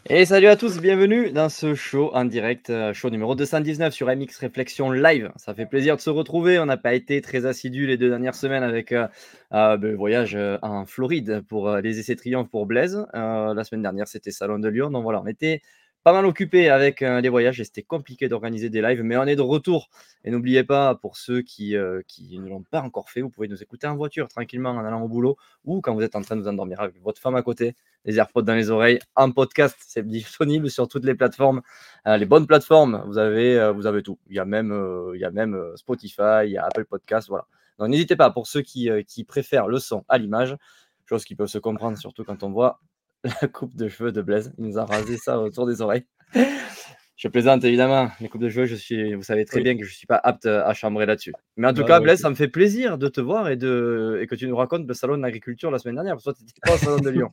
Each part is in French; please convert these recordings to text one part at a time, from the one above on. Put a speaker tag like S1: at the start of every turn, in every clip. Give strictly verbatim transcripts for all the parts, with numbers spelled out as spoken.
S1: Et salut à tous, bienvenue dans ce show en direct, heu, show numéro deux cent dix-neuf sur M X Réflexion Live. Ça fait plaisir de se retrouver. On n'a pas été très assidus les deux dernières semaines avec, heu heu, beh, voyage, heu, en Floride pour, heu, les essais triomphes pour Blaise. Heu, la semaine dernière, c'était Salon de Lyon. Donc voilà, on était pas mal occupés avec, heu, les voyages et c'était compliqué d'organiser des lives, mais on est de retour. Et n'oubliez pas, pour ceux qui, heu, qui ne l'ont pas encore fait, vous pouvez nous écouter en voiture tranquillement en allant au boulot ou quand vous êtes en train de vous endormir avec votre femme à côté, les AirPods dans les oreilles, en podcast. C'est disponible sur toutes les plateformes, euh, les bonnes plateformes. Vous avez, euh, vous avez tout. Il y a même, euh, il y a même euh, Spotify, il y a Apple Podcast, voilà. Donc n'hésitez pas pour ceux qui, euh, qui préfèrent le son à l'image, chose qui peut se comprendre surtout quand on voit la coupe de cheveux de Blaise. Il nous a rasé ça autour des oreilles. Je plaisante évidemment, les coupes de cheveux, je suis, vous savez très
S2: Oui.
S1: bien que je ne suis pas apte à chambrer là-dessus. Mais en tout
S2: Non,
S1: cas,
S2: non,
S1: Blaise,
S2: c'est-
S1: ça me fait plaisir de te voir et, de, et que tu nous racontes le salon de l'agriculture la semaine dernière, parce que toi, tu n'étais pas au salon de Lyon.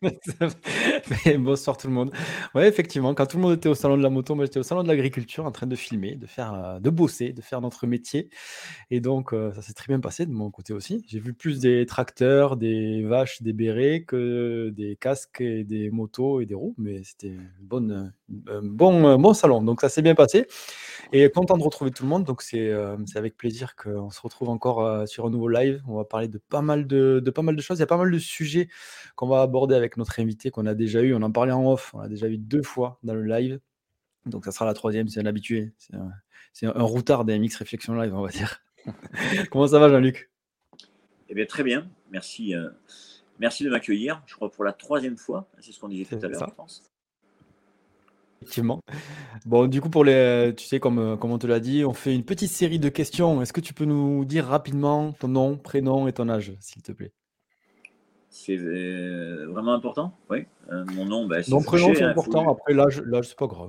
S2: Mais bonsoir tout le monde. Ouais, effectivement, quand tout le monde était au salon de la moto, moi j'étais au salon de l'agriculture en train de filmer, de faire, euh, de bosser, de faire notre métier. Et donc, euh, ça s'est très bien passé de mon côté aussi. J'ai vu plus des tracteurs, des vaches, des bérets que des casques et des motos et des roues, mais c'était une bonne, un bon, un bon salon. Donc, ça s'est bien passé. Et content de retrouver tout le monde. Donc, c'est euh, c'est avec plaisir qu'on se retrouve encore euh, sur un nouveau live. On va parler de pas mal de, de pas mal de choses. Il y a pas mal de sujets qu'on va aborder avec notre invité qu'on a déjà eu. On en parlait en off. On l'a déjà eu deux fois dans le live. Donc, ça sera la troisième. C'est un habitué. C'est un, c'est un routard des M X Réflexion Live, on va dire. Comment ça va, Jean-Luc?
S3: Eh bien, très bien. Merci, euh, merci de m'accueillir. Je crois pour la troisième fois. C'est ce qu'on disait tout à
S2: C'est
S3: l'heure,
S2: ça,
S3: je pense.
S2: effectivement. Bon, du coup, pour les, tu sais, comme, euh, comme on te l'a dit, on fait une petite série de questions. Est-ce que tu peux nous dire rapidement ton nom, prénom et ton âge, s'il te plaît?
S3: C'est euh, vraiment important. Oui. Euh, mon nom, bah, c'est
S2: Nom, prénom,
S3: Fouché,
S2: c'est
S3: hein,
S2: important. Après, l'âge, l'âge, c'est pas grave.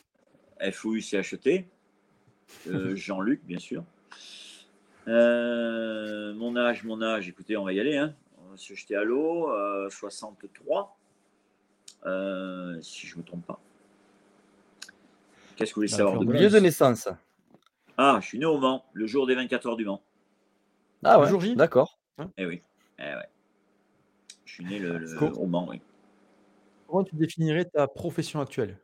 S3: F O U C H E T. Euh, Jean-Luc, bien sûr. Euh, mon âge, mon âge, écoutez, on va y aller. Hein. On va se jeter à l'eau. Euh, soixante-trois, euh, si je ne me trompe pas. Qu'est-ce que vous voulez
S2: Dans la
S3: savoir
S2: fleur
S3: de
S2: de
S1: Lieu de
S2: l'âge.
S3: plus?
S1: naissance.
S3: Ah, je suis né au Mans, le jour des vingt-quatre heures du Mans.
S1: Ah
S2: Le
S1: ouais,
S2: jour J?
S1: d'accord.
S2: Hein.
S3: Eh oui. Eh ouais. Je suis né le, le-
S2: Co-
S3: au Mans, oui.
S2: Comment tu définirais ta profession actuelle?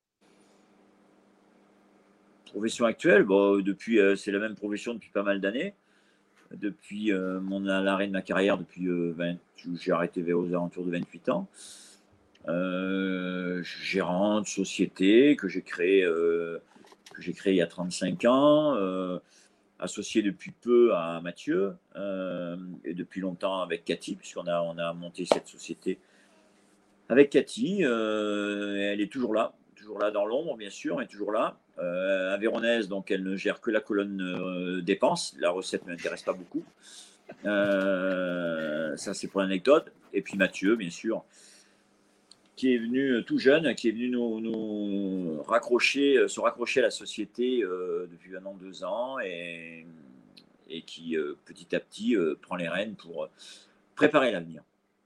S3: Profession actuelle, bon, depuis, euh, c'est la même profession depuis pas mal d'années. Depuis euh, mon l'arrêt de ma carrière, depuis euh, vingt, j'ai arrêté vers aux alentours de vingt-huit ans. Euh, gérant de société que j'ai créé, euh, que j'ai créé il y a trente-cinq ans, euh, associé depuis peu à Mathieu euh, et depuis longtemps avec Cathy, puisqu'on a, on a monté cette société avec Cathy. Euh, elle est toujours là, toujours là dans l'ombre, bien sûr, mais toujours là. Euh, Aveyronnaise, donc elle ne gère que la colonne euh, dépenses. La recette ne m'intéresse pas beaucoup. Euh, ça, c'est pour l'anecdote. Et puis Mathieu, bien sûr, qui est venu tout jeune, qui est venu nous, nous raccrocher, se raccrocher à la société euh, depuis maintenant deux ans et, et qui, euh, petit à petit, euh, prend les rênes pour préparer l'avenir.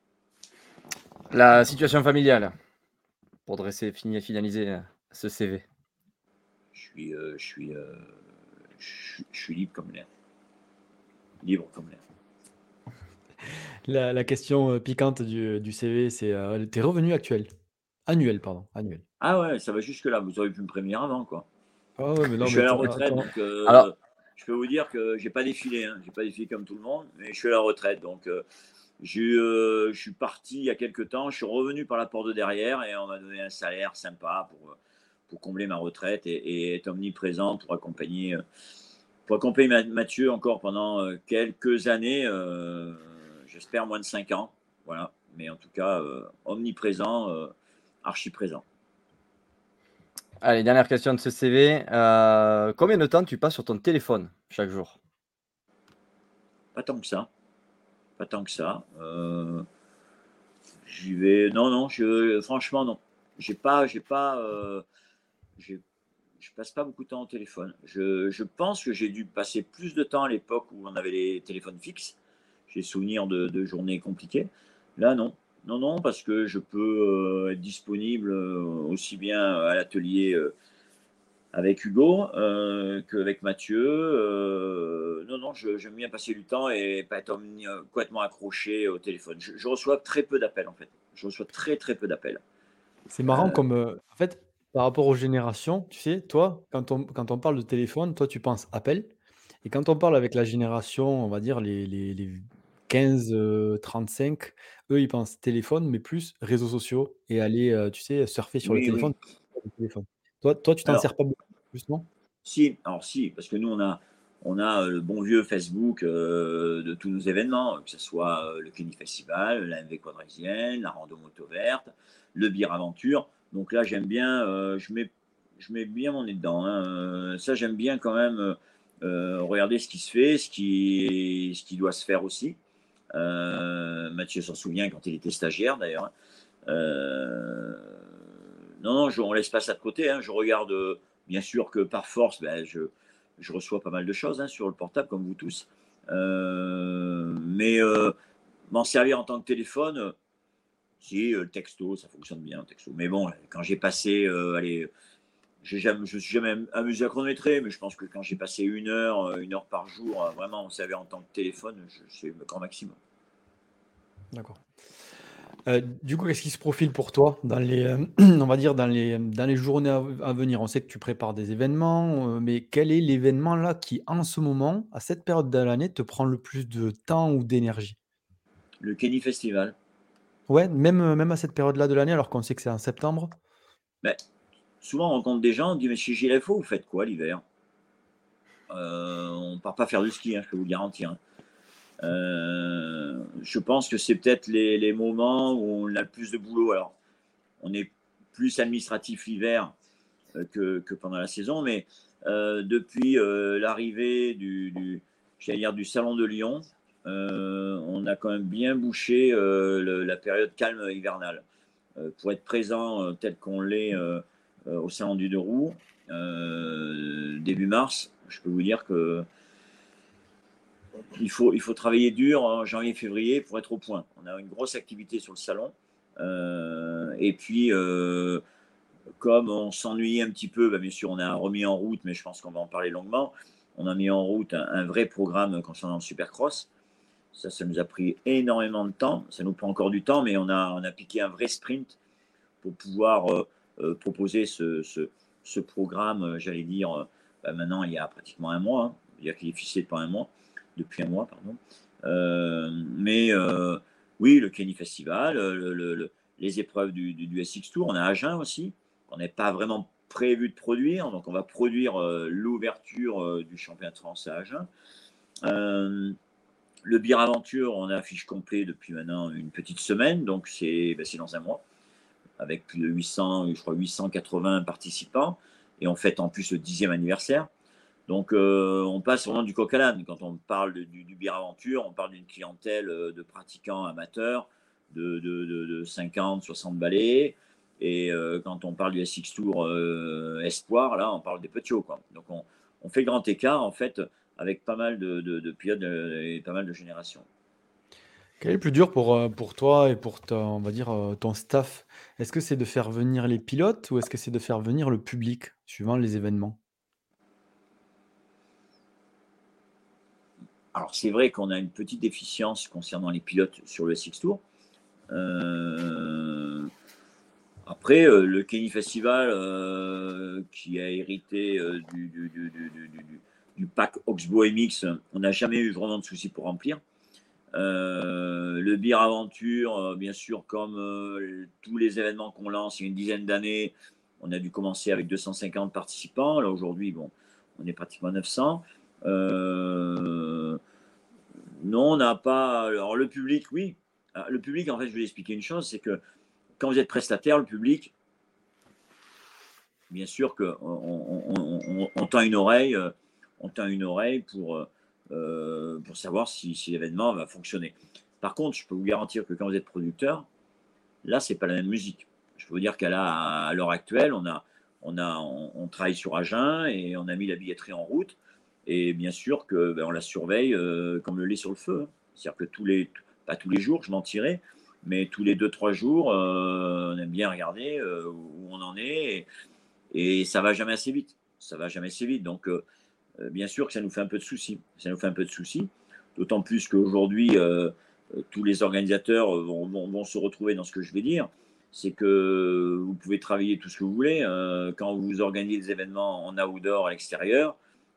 S1: La situation familiale, pour dresser, finir, finaliser euh, ce C V.
S3: Je suis, euh, je suis, euh, je, je suis libre comme l'air. Libre comme l'air.
S2: La, la question euh, piquante du, du C V, c'est euh, tes revenus actuels. Annuels, pardon. Annuels.
S3: Ah ouais, ça va jusque-là. Vous auriez pu me prévenir avant, quoi.
S2: Ah ouais, mais
S3: Je
S2: non,
S3: suis
S2: mais
S3: à la
S2: attends,
S3: retraite,
S2: attends.
S3: donc euh,
S1: Alors,
S3: je peux vous dire que j'ai pas défilé. Hein. J'ai pas défilé comme tout le monde, mais je suis à la retraite. Donc euh, j'ai, euh, je suis parti il y a quelques temps. Je suis revenu par la porte de derrière et on m'a donné un salaire sympa pour, pour combler ma retraite et, et être omniprésent pour accompagner, pour accompagner Mathieu encore pendant euh, quelques années. Euh, j'espère moins de cinq ans. Voilà. Mais en tout cas, euh, omniprésent, euh, archi présent.
S1: allez, dernière question de ce C V. Euh, combien de temps tu passes sur ton téléphone chaque jour?
S3: Pas tant que ça. Pas tant que ça. Euh, j'y vais. Non, non, je, franchement, non. J'ai pas, j'ai pas, euh, j'ai- je passe pas beaucoup de temps au téléphone. Je, je pense que j'ai dû passer plus de temps à l'époque où on avait les téléphones fixes. J'ai souvenir de, de journées compliquées. Là, non. Non, non, parce que je peux euh, être disponible euh, aussi bien à l'atelier euh, avec Hugo euh, qu'avec Mathieu. Euh, non, non, je- j'aime bien passer du temps et pas être omni- complètement accroché au téléphone. Je, je reçois très peu d'appels, en fait. Je reçois très, très peu d'appels.
S2: C'est marrant
S3: Euh,
S2: comme, heu, en fait, par rapport aux générations, tu sais, toi, quand on quand on parle de téléphone, toi, tu penses appel et quand on parle avec la génération, on va dire les les les quinze, heu, trente-cinq, eux, ils pensent téléphone, mais plus réseaux sociaux et aller, heu, tu sais, surfer sur le
S3: oui,
S2: téléphone
S3: oui.
S2: le téléphone. Toi toi, tu t'en
S3: Alors,
S2: sers pas beaucoup, justement?
S3: si, alors si, parce que nous, on a, on a euh, le bon vieux Facebook euh, de tous nos événements, que ce soit euh, le Kenny Festival, la M V Quadrésienne, la Rando Moto Verte, le Beer Aventure. Donc là, j'aime bien, euh, je, mets, je mets bien mon nez dedans, hein. Euh, Ça, j'aime bien quand même euh, euh, regarder ce qui se fait, ce qui, ce qui doit se faire aussi. Euh, Mathieu s'en souvient quand il était stagiaire, d'ailleurs, hein. Euh, non, non, je, on laisse pas ça de côté, hein. Je regarde, euh, bien sûr que par force, ben, je, je reçois pas mal de choses, hein, sur le portable, comme vous tous. Euh, mais euh, m'en servir en tant que téléphone, euh, si, euh, le texto, ça fonctionne bien, le texto. Mais bon, quand j'ai passé, euh, allez, j'ai jamais, je ne suis jamais amusé à chronométrer, mais je pense que quand j'ai passé une heure, euh, une heure par jour, euh, vraiment, on servir en tant que téléphone, je- c'est le grand maximum.
S2: D'accord. Heu, du coup, qu'est-ce qui se profile pour toi dans les, hem, on va dire dans les, hem, dans les journées à à venir? On sait que tu prépares des événements, heu, mais quel est l'événement là qui, en ce moment, à cette période de l'année, te prend le plus de temps ou d'énergie?
S3: Le Kenny Festival.
S2: Ouais, même, heu, même à cette période-là de l'année, alors qu'on sait que c'est en septembre?
S3: Ben, souvent, on rencontre des gens, on dit, mais chez G F O, vous faites quoi l'hiver? Euh, on ne part pas faire du ski, hein, je peux vous le garantir, hein. Euh, je pense que c'est peut-être les, les moments où on a le plus de boulot. Alors, on est plus administratif l'hiver euh, que, que pendant la saison, mais euh, depuis euh, l'arrivée du, du, j'allais dire du Salon de Lyon, euh, on a quand même bien bouché euh, le- la période calme hivernale. Euh, pour être présent euh, tel qu'on l'est euh, euh, au Salon du Deux Roues, euh, début mars, je peux vous dire que il faut, il faut travailler dur en janvier-février pour être au point. On a une grosse activité sur le salon. Euh, et puis, euh, comme on s'ennuie un petit peu, bah, bien sûr, on a remis en route, mais je pense qu'on va en parler longuement. On a mis en route un, un vrai programme concernant le Supercross. Ça, ça nous a pris énormément de temps. Ça nous prend encore du temps, mais on a, on a piqué un vrai sprint pour pouvoir euh, euh, proposer ce, ce, ce programme, euh, j'allais dire, euh, bah, maintenant, il y a pratiquement un mois, hein. Il-à-dire qu'il est fixé depuis un mois, depuis un mois, pardon. Euh, mais euh, oui, le Kenny Festival, le, le, le, les épreuves du, du, du S X Tour, on a Agen aussi, on n'est pas vraiment prévu de produire, donc on va produire euh, l'ouverture euh, du championnat de France à Agen. Euh, le Beer Aventure, on a affiche complet depuis maintenant une petite semaine, donc c'est bah, dans un mois avec plus de huit cents, je crois huit cent quatre-vingts participants, et on fête en plus le dixième anniversaire. Donc euh, on passe vraiment du coq à l'âne. Quand on parle de, du, du Beer Aventure, on parle d'une clientèle euh, de pratiquants amateurs de, de, de, de cinquante, soixante balais. Et euh, quand on parle du S X Tour euh, Espoir, là, on parle des petits hauts, quoi. Donc on, on fait grand écart, en fait, avec pas mal de, de, de pilotes et pas mal de générations.
S2: Quel est le plus dur pour, heu, pour toi et pour ton on va dire, heu, ton staff? Est-ce que c'est de faire venir les pilotes ou est-ce que c'est de faire venir le public, suivant les événements?
S3: Alors c'est vrai qu'on a une petite déficience concernant les pilotes sur le S X Tour. Euh, Après, euh, le Kenny Festival, euh, qui a hérité euh, du, du, du, du, du, du- du pack Oxbow M X, on n'a jamais eu vraiment de soucis pour remplir. Euh, le Beer Aventure, euh, bien sûr, comme euh, tous les événements qu'on lance il y a une dizaine d'années, on a dû commencer avec deux cent cinquante participants. Là, aujourd'hui, bon, on est pratiquement neuf cents. Euh, non, on n'a pas. Alors, le public, oui. Alors, le public, en fait, je vais expliquer une chose, c'est que quand vous êtes prestataire, le public, bien sûr qu'on on, on, on, on tend une oreille, euh, on tend une oreille pour, euh, pour savoir si, si l'événement va fonctionner. Par contre, je peux vous garantir que quand vous êtes producteur, là, c'est pas la même musique. Je peux vous dire qu'à la, à l'heure actuelle, on, a, on, a, on, on travaille sur Agen et on a mis la billetterie en route. Et bien sûr que ben, on la surveille euh, comme le lait sur le feu, hein. C'est-à-dire que tous les, pas tous les jours, je mentirais, mais tous les deux trois jours, euh, on aime bien regarder euh, où on en est. Et, et ça va jamais assez vite. Ça va jamais assez vite. Donc, euh, euh, bien sûr que ça nous fait un peu de soucis. Ça nous fait un peu de soucis. D'autant plus qu'aujourd'hui, euh, euh, tous les organisateurs vont, vont, vont, se retrouver dans ce que je vais dire. c'est que vous pouvez travailler tout ce que vous voulez. Euh, quand vous organisez des événements en outdoor à l'extérieur,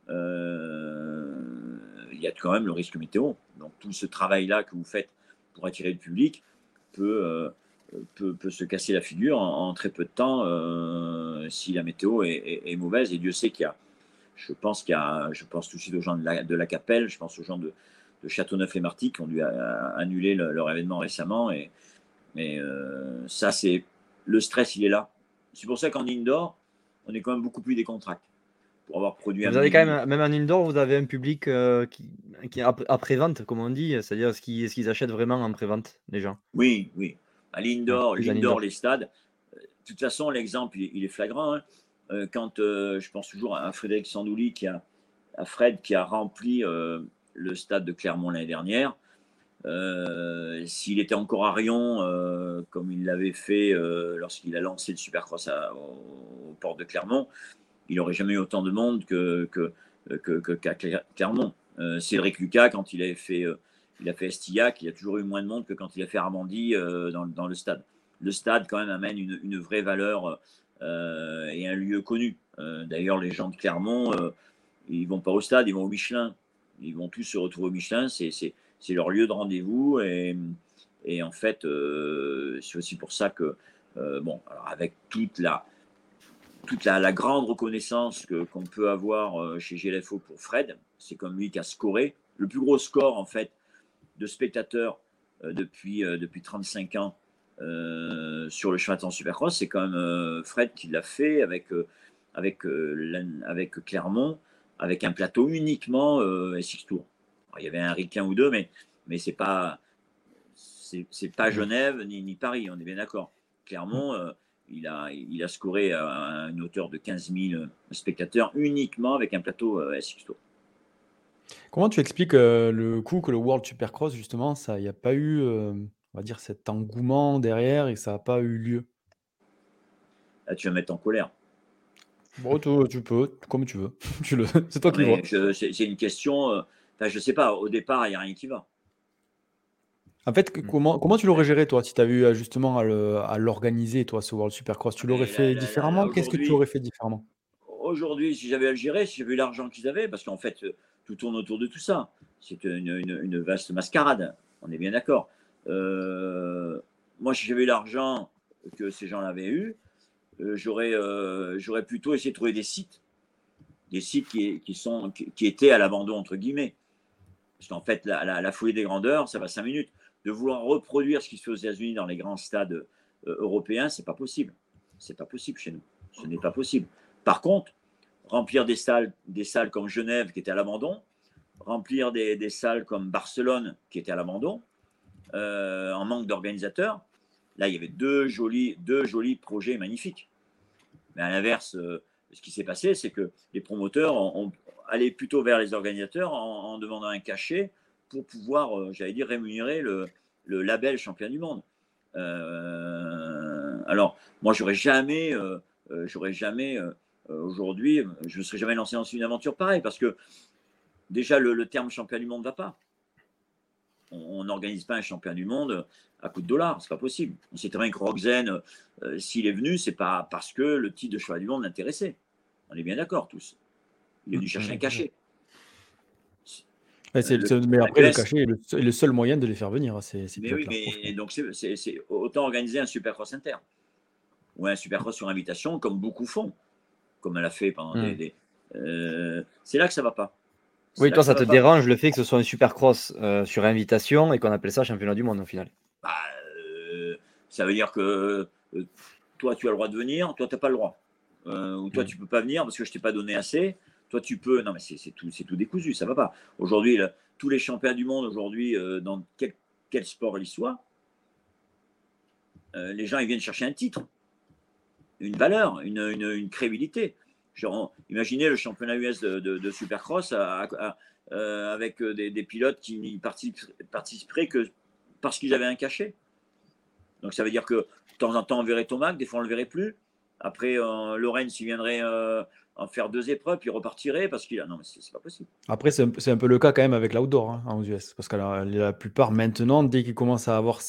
S3: euh, il y a quand même le risque météo. Donc tout ce travail-là que vous faites pour attirer le public peut, euh, peut, peut se casser la figure en, en très peu de temps euh, si la météo est, est, est mauvaise. Et Dieu sait qu'il y a, je pense qu'il y a, je pense tout de suite aux gens de la, de la Capelle, je pense aux gens de, de Châteauneuf-les-Marty qui ont dû annuler le, leur événement récemment. Et, et euh, ça, c'est le stress, il est là. C'est pour ça qu'en indoor, on est quand même beaucoup plus décontracté pour avoir produit un
S1: Vous avez quand
S3: minimum.
S1: même, même en indoor, vous avez un public euh, qui, qui est ap- après-vente, comme on dit, c'est-à-dire est-ce qu'ils est-ce qu'ils achètent vraiment en pré-vente, les gens?
S3: Oui, oui. À
S1: Ouais,
S3: l'indoor,
S1: plus en
S3: l'indoor,
S1: indoor.
S3: les stades. De toute façon, l'exemple, il, il est flagrant. Hein. Euh, quand euh, je pense toujours à Frédéric Sandouli, qui a, à Fred, qui a rempli euh, le stade de Clermont l'année dernière. Euh, s'il était encore à Rion, euh, comme il l'avait fait euh, lorsqu'il a lancé le Supercross à, au, au port de Clermont, il n'aurait jamais eu autant de monde que, que, que, que, qu'à Clermont. Euh, Cédric Lucas, quand il avait fait, euh, il a fait Estillac, il y a toujours eu moins de monde que quand il a fait Armandie euh, dans, dans le stade. Le stade, quand même, amène une, une vraie valeur euh, et un lieu connu. Euh, d'ailleurs, les gens de Clermont, euh, ils ne vont pas au stade, ils vont au Michelin. Ils vont tous se retrouver au Michelin, c'est, c'est, c'est leur lieu de rendez-vous. Et, et en fait, euh, c'est aussi pour ça que, euh, bon, alors avec toute la, toute la, la grande reconnaissance que, qu'on peut avoir euh, chez G L F O pour Fred, c'est comme lui qui a scoré. Le plus gros score, en fait, de spectateurs euh, depuis, euh, depuis trente-cinq ans euh, sur le chemin de Supercross, c'est quand même euh, Fred qui l'a fait avec, euh, avec, euh, avec Clermont, avec un plateau uniquement euh, S X Tour. Alors, il y avait un Riquin ou deux, mais, mais c'est pas, c'est, c'est pas
S2: Mm.
S3: Genève ni, ni Paris, on est bien d'accord.
S2: Mm.
S3: Clermont, euh, il, a, il a scoré à une hauteur de quinze mille spectateurs uniquement avec un plateau euh, S X Tour.
S2: Comment tu expliques euh, le coup que le World Supercross, justement, ça, il n'y a pas eu, euh, on va dire, cet engouement derrière et que ça n'a pas eu lieu?
S3: Là, tu vas mettre en colère.
S2: Bon, tu, tu peux, comme tu veux. Tu le, c'est toi
S3: Non,
S2: qui vois.
S3: mais je, c'est, c'est une question. euh, Enfin, je sais pas. Au départ, il n'y a rien qui va.
S2: En fait, que-
S1: Mm.
S2: comment, comment tu l'aurais géré, toi, si tu as eu euh, justement à le- à l'organiser, toi, ce World Supercross? Tu l'aurais
S3: Mais là,
S2: fait
S3: là, là, là,
S2: différemment? Qu'est-ce que tu
S3: aujourd'hui,
S2: aurais fait différemment?
S3: aujourd'hui, si j'avais à le gérer, si j'avais eu l'argent qu'ils avaient, parce qu'en fait, euh, tout tourne autour de tout ça. C'est une, une- une vaste mascarade. On est bien d'accord. Euh, moi, si j'avais eu l'argent que ces gens avaient eu, euh, j'aurais, euh, j'aurais plutôt essayé de trouver des sites, des sites qui, qui sont, qui, qui étaient à l'abandon entre guillemets. Parce qu'en fait, la, la, la foulée des grandeurs, ça va cinq minutes. De vouloir reproduire ce qui se fait aux États-Unis dans les grands stades euh, européens, c'est pas possible. C'est pas possible chez nous. Ce n'est pas possible. Par contre, remplir des salles, des salles comme Genève qui étaient à l'abandon, remplir des, des salles comme Barcelone qui étaient à l'abandon, euh, en manque d'organisateurs. Là, il y avait deux jolis, deux jolis projets magnifiques. Mais à l'inverse, euh, ce qui s'est passé, c'est que les promoteurs ont, ont allé plutôt vers les organisateurs en, en demandant un cachet pour pouvoir, euh, j'allais dire, rémunérer le, le label champion du monde. Euh, alors, moi, j'aurais jamais, euh, euh, j'aurais jamais, euh, aujourd'hui, je ne serais jamais lancé dans une aventure pareille parce que déjà, le, le terme champion du monde ne va pas. On n'organise pas un champion du monde à coup de dollars, c'est pas possible. On sait très bien que Roxen, euh, s'il est venu, c'est pas parce que le titre de cheval du monde l'intéressait. On est bien d'accord tous. Il est venu
S2: Mm,
S3: chercher un
S2: mm, mm.
S3: cachet.
S2: Ouais,
S3: Euh,
S2: c'est,
S3: le,
S2: c'est- mais
S3: la
S2: après, le
S3: U S,
S2: cachet est le, est le seul moyen de les faire venir, hein, ces, ces
S3: mais oui,
S2: pilotes-là,
S3: mais
S2: franchement.
S3: donc c'est, c'est, c'est autant organiser un supercross inter ou un supercross sur invitation, comme beaucoup font, comme elle a fait pendant des.
S1: Mm.
S3: des euh, c'est là que ça va pas. C'est
S1: Oui,
S3: là que
S1: toi,
S3: ça
S1: ça
S3: va
S1: te
S3: pas.
S1: dérange le fait que ce soit un supercross euh, sur invitation et qu'on appelle ça championnat du monde au final.
S3: Bah, euh, ça veut dire que euh, toi, tu as le droit de venir, toi, tu n'as pas le droit. Euh, ou toi,
S1: Mm.
S3: tu peux pas venir parce que je t'ai pas donné assez. Toi, tu peux. Non, mais c'est, c'est tout, c'est tout décousu, ça va pas. Aujourd'hui, là, tous les champions du monde, aujourd'hui, euh, dans quel, quel sport ils soient, euh, les gens, ils viennent chercher un titre, une valeur, une, une, une crédibilité. Genre, imaginez le championnat U S de, de, de Supercross à, à, à, euh, avec des, des pilotes qui n'y participeraient que parce qu'ils avaient un cachet. Donc ça veut dire que de temps en temps, on verrait Tomac, des fois, on ne le verrait plus. Après, euh, Lorenz, il viendrait euh, en faire deux épreuves, puis il repartirait parce qu'il a. Non, mais c'est, c'est pas possible.
S2: Après, c'est un, c'est un peu le cas quand même avec l'outdoor, hein, aux U S. Parce que la, la plupart, maintenant, dès qu'ils commencent à avoir certes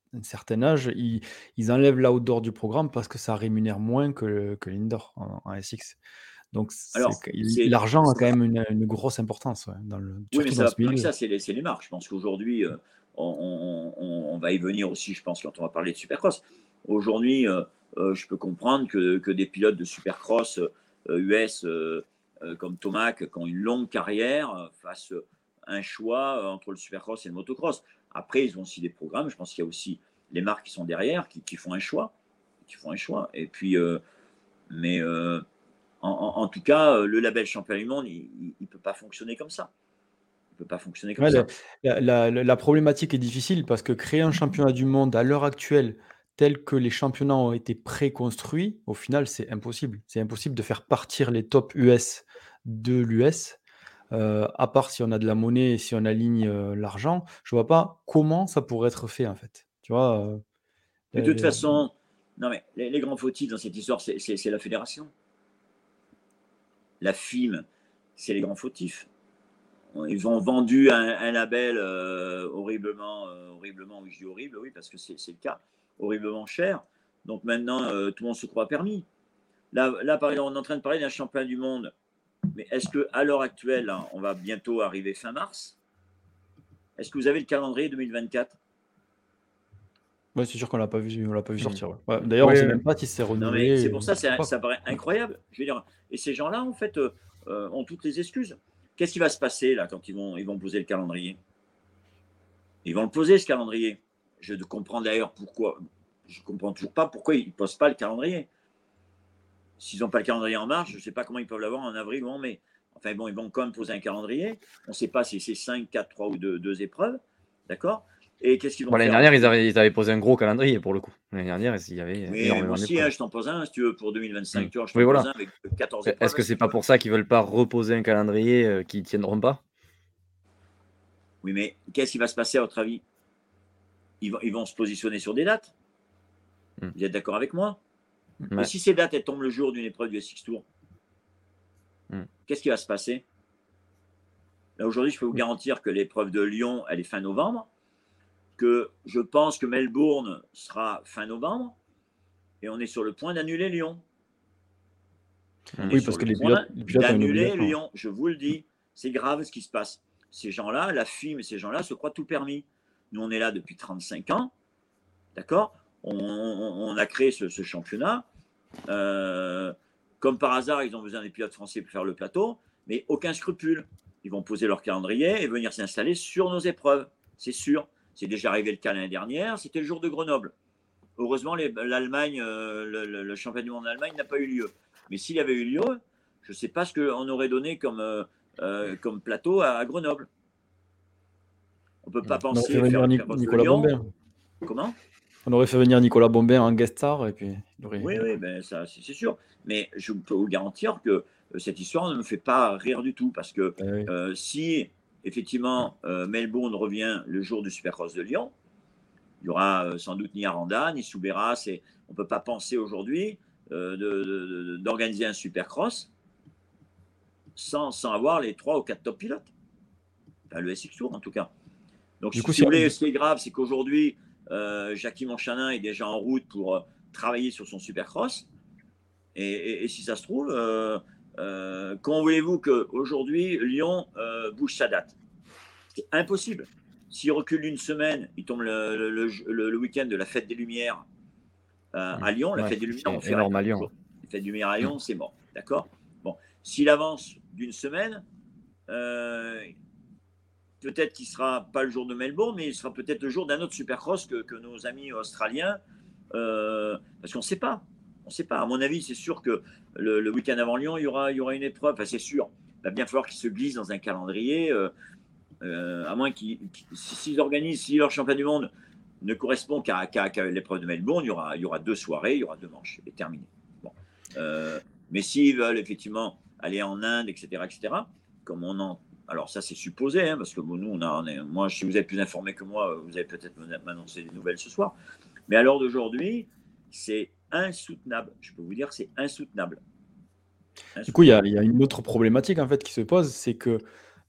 S2: un certain âge, ils, ils enlèvent l'outdoor du programme parce que ça rémunère moins que, le- que l'indoor en, en S X. Donc, c'est,
S3: Alors,
S2: que-
S3: c'est,
S2: l'argent a
S3: ça
S2: quand
S3: va-
S2: même une, une grosse importance, ouais, dans le,
S3: oui, mais
S2: surtout
S3: ça
S2: dans
S3: va
S2: ce
S3: plus loin que
S2: milieu.
S3: ça, c'est les, c'est les marques. Je pense qu'aujourd'hui, euh, on, on- on- on va y venir aussi, je pense, quand on va parler de Supercross. Aujourd'hui, euh, euh, je peux comprendre que, que des pilotes de Supercross euh, U S euh, euh, comme Tomac, qui ont une longue carrière, euh, fassent un choix euh, entre le Supercross et le motocross. Après, ils ont aussi des programmes. Je pense qu'il y a aussi les marques qui sont derrière, qui, qui font un choix. Qui font un choix. Et puis, euh, mais euh, en, en- en tout cas, euh, le label champion du monde, il ne peut pas fonctionner comme ça. Il peut pas fonctionner comme
S2: Ouais, le-
S3: ça.
S2: la, la- la- la problématique est difficile parce que créer un championnat du monde à l'heure actuelle, tel que les championnats ont été préconstruits, au final, c'est impossible. C'est impossible de faire partir les top U S de l'U S, euh, à part si on a de la monnaie et si on aligne euh, l'argent. Je vois pas comment ça pourrait être fait, en fait. Tu vois, euh,
S3: Mais
S2: le-
S3: de toute
S2: le-
S3: façon, non mais les, les grands fautifs dans cette histoire, c'est c'est- c'est la fédération. La F I M, c'est les grands fautifs. Ils ont vendu un, un label euh, horriblement, euh, horriblement, oui je dis horrible, oui parce que c'est c'est le cas, horriblement cher. Donc maintenant, euh, tout le monde se croit permis. Là, là, par exemple, on est en train de parler d'un championnat du monde. Mais est-ce qu'à l'heure actuelle, hein, on va bientôt arriver fin mars, est-ce que vous avez le calendrier deux mille vingt-quatre?
S2: ouais, c'est sûr qu'on l'a pas vu, on l'a pas vu
S1: Mm.
S2: sortir. Ouais. Ouais, d'ailleurs, on
S1: Oui,
S2: sait
S1: oui.
S2: même pas si c'est
S3: Non, mais
S2: renouvelé.
S3: c'est
S2: euh,
S3: pour ça,
S2: je sais
S3: ça,
S2: pas,
S3: ça
S2: quoi.
S3: paraît incroyable. Je veux dire, et ces gens-là, en fait, euh, euh, ont toutes les excuses. Qu'est-ce qui va se passer là quand ils vont, ils vont poser le calendrier? Ils vont le poser ce calendrier. Je comprends d'ailleurs pourquoi. Je comprends toujours pas pourquoi ils ne posent pas le calendrier. S'ils n'ont pas le calendrier en mars, je ne sais pas comment ils peuvent l'avoir en avril ou en mai. Enfin bon, ils vont quand même poser un calendrier. On ne sait pas si c'est cinq, quatre, trois ou deux épreuves. D'accord? Et qu'est-ce qu'ils vont
S1: Bon, l'année
S3: faire
S1: dernière, ils
S3: ensuite?
S1: avaient, ils avaient posé un gros calendrier pour le coup. L'année dernière, il y avait
S3: Oui, mais moi
S1: énormément
S3: aussi, hein,
S1: d'épreuves.
S3: je t'en pose un, si tu veux, pour deux mille
S1: Mm.
S3: vingt-cinq, tu vois, je
S1: Oui,
S3: t'en pose
S1: voilà.
S3: un avec quatorze
S1: Est-ce
S3: épreuves
S1: que
S3: si
S1: c'est
S3: tu
S1: pas
S3: veux.
S1: pour ça qu'ils veulent pas reposer un calendrier euh, qui tiendront pas?
S3: Oui, mais qu'est-ce qui va se passer à votre avis? Ils vont, ils vont se positionner sur des dates.
S1: Mm.
S3: Vous êtes d'accord avec moi? Et
S1: Ouais.
S3: si ces dates, elles tombent le jour d'une épreuve du S X Tour,
S1: Mm.
S3: qu'est-ce qui va se passer? Là, aujourd'hui, je peux vous garantir que l'épreuve de Lyon, elle est fin novembre, que je pense que Melbourne sera fin novembre, et on est sur le point d'annuler Lyon. On
S1: Mm.
S3: est
S2: Oui,
S3: sur
S2: parce que
S3: le
S2: les pilotes,
S3: point
S2: les pilotes ont une
S3: d'annuler
S2: obligation.
S3: Lyon. Je vous le dis, c'est grave ce qui se passe. Ces gens-là, la F I M et ces gens-là se croient tout permis. Nous, on est là depuis trente-cinq ans, d'accord? on, on, on a créé ce, ce championnat. Euh, comme par hasard, ils ont besoin des pilotes français pour faire le plateau, mais aucun scrupule. Ils vont poser leur calendrier et venir s'installer sur nos épreuves. C'est sûr. C'est déjà arrivé le cas l'année dernière. C'était le jour de Grenoble. Heureusement, les- l'Allemagne, euh, le, le- le championnat du monde en Allemagne n'a pas eu lieu. Mais s'il y avait eu lieu, je ne sais pas ce qu'on aurait donné comme, euh, euh, comme plateau à, à Grenoble. On ne peut pas
S2: On aurait fait
S3: penser faire
S2: venir
S3: le
S2: Nic-
S3: Supercross de
S2: Nicolas
S3: Lyon.
S2: Bombin.
S3: Comment?
S2: On aurait fait venir Nicolas Bombin en guest star et puis il aurait.
S3: Oui, oui, ben ça, c'est c'est sûr. Mais je peux vous garantir que euh, cette histoire ne me fait pas rire du tout parce que
S2: Eh oui.
S3: euh, si effectivement euh, Melbourne revient le jour du Supercross de Lyon, il y aura euh, sans doute ni Aranda, ni Soubera. C'est- On ne peut pas penser aujourd'hui euh, de- de- de- d'organiser un Supercross sans, sans avoir les trois ou quatre top pilotes. Enfin, le S X Tour en tout cas. Donc,
S2: Du
S3: si,
S2: coup,
S3: si
S2: si
S3: vous
S2: on-
S3: voulez, ce qui est grave, c'est qu'aujourd'hui, euh, Jackie Monchanin est déjà en route pour euh, travailler sur son Supercross. Et, et- et si ça se trouve, euh, euh, comment voulez-vous qu'aujourd'hui, Lyon euh, bouge sa date? C'est impossible. S'il recule d'une semaine, il tombe le, le- le- le- le week-end de la fête des Lumières euh, à Lyon. La
S1: Ouais,
S3: fête des Lumières, on
S1: c'est
S3: fait
S1: énorme
S3: rien.
S1: à Lyon.
S3: Aujourd'hui. La fête des Lumières à Lyon, c'est mort. D'accord? Bon. S'il avance d'une semaine, euh, peut-être qu'il ne sera pas le jour de Melbourne, mais il sera peut-être le jour d'un autre Supercross que, que nos amis australiens, euh, parce qu'on ne sait pas. On ne sait pas. À mon avis, c'est sûr que le, le week-end avant Lyon, il y aura, il y aura une épreuve. Enfin, c'est sûr. Il va bien falloir qu'ils se glissent dans un calendrier, euh, euh, à moins qu'ils, qu'ils- s'ils organisent, si leur championnat du monde ne correspond qu'à, qu'à, qu'à l'épreuve de Melbourne, il y, aura, il y aura deux soirées, il y aura deux manches, et terminé. Bon. Euh, mais s'ils veulent effectivement aller en Inde, et cetera, et cetera, comme on en alors ça c'est supposé, hein, parce que bon, nous, on a, on est, moi, si vous êtes plus informé que moi, vous allez peut-être m'annoncer des nouvelles ce soir. Mais à l'heure d'aujourd'hui, c'est insoutenable. Je peux vous dire que c'est insoutenable.
S2: Du coup, il y a, il y a une autre problématique en fait qui se pose, c'est que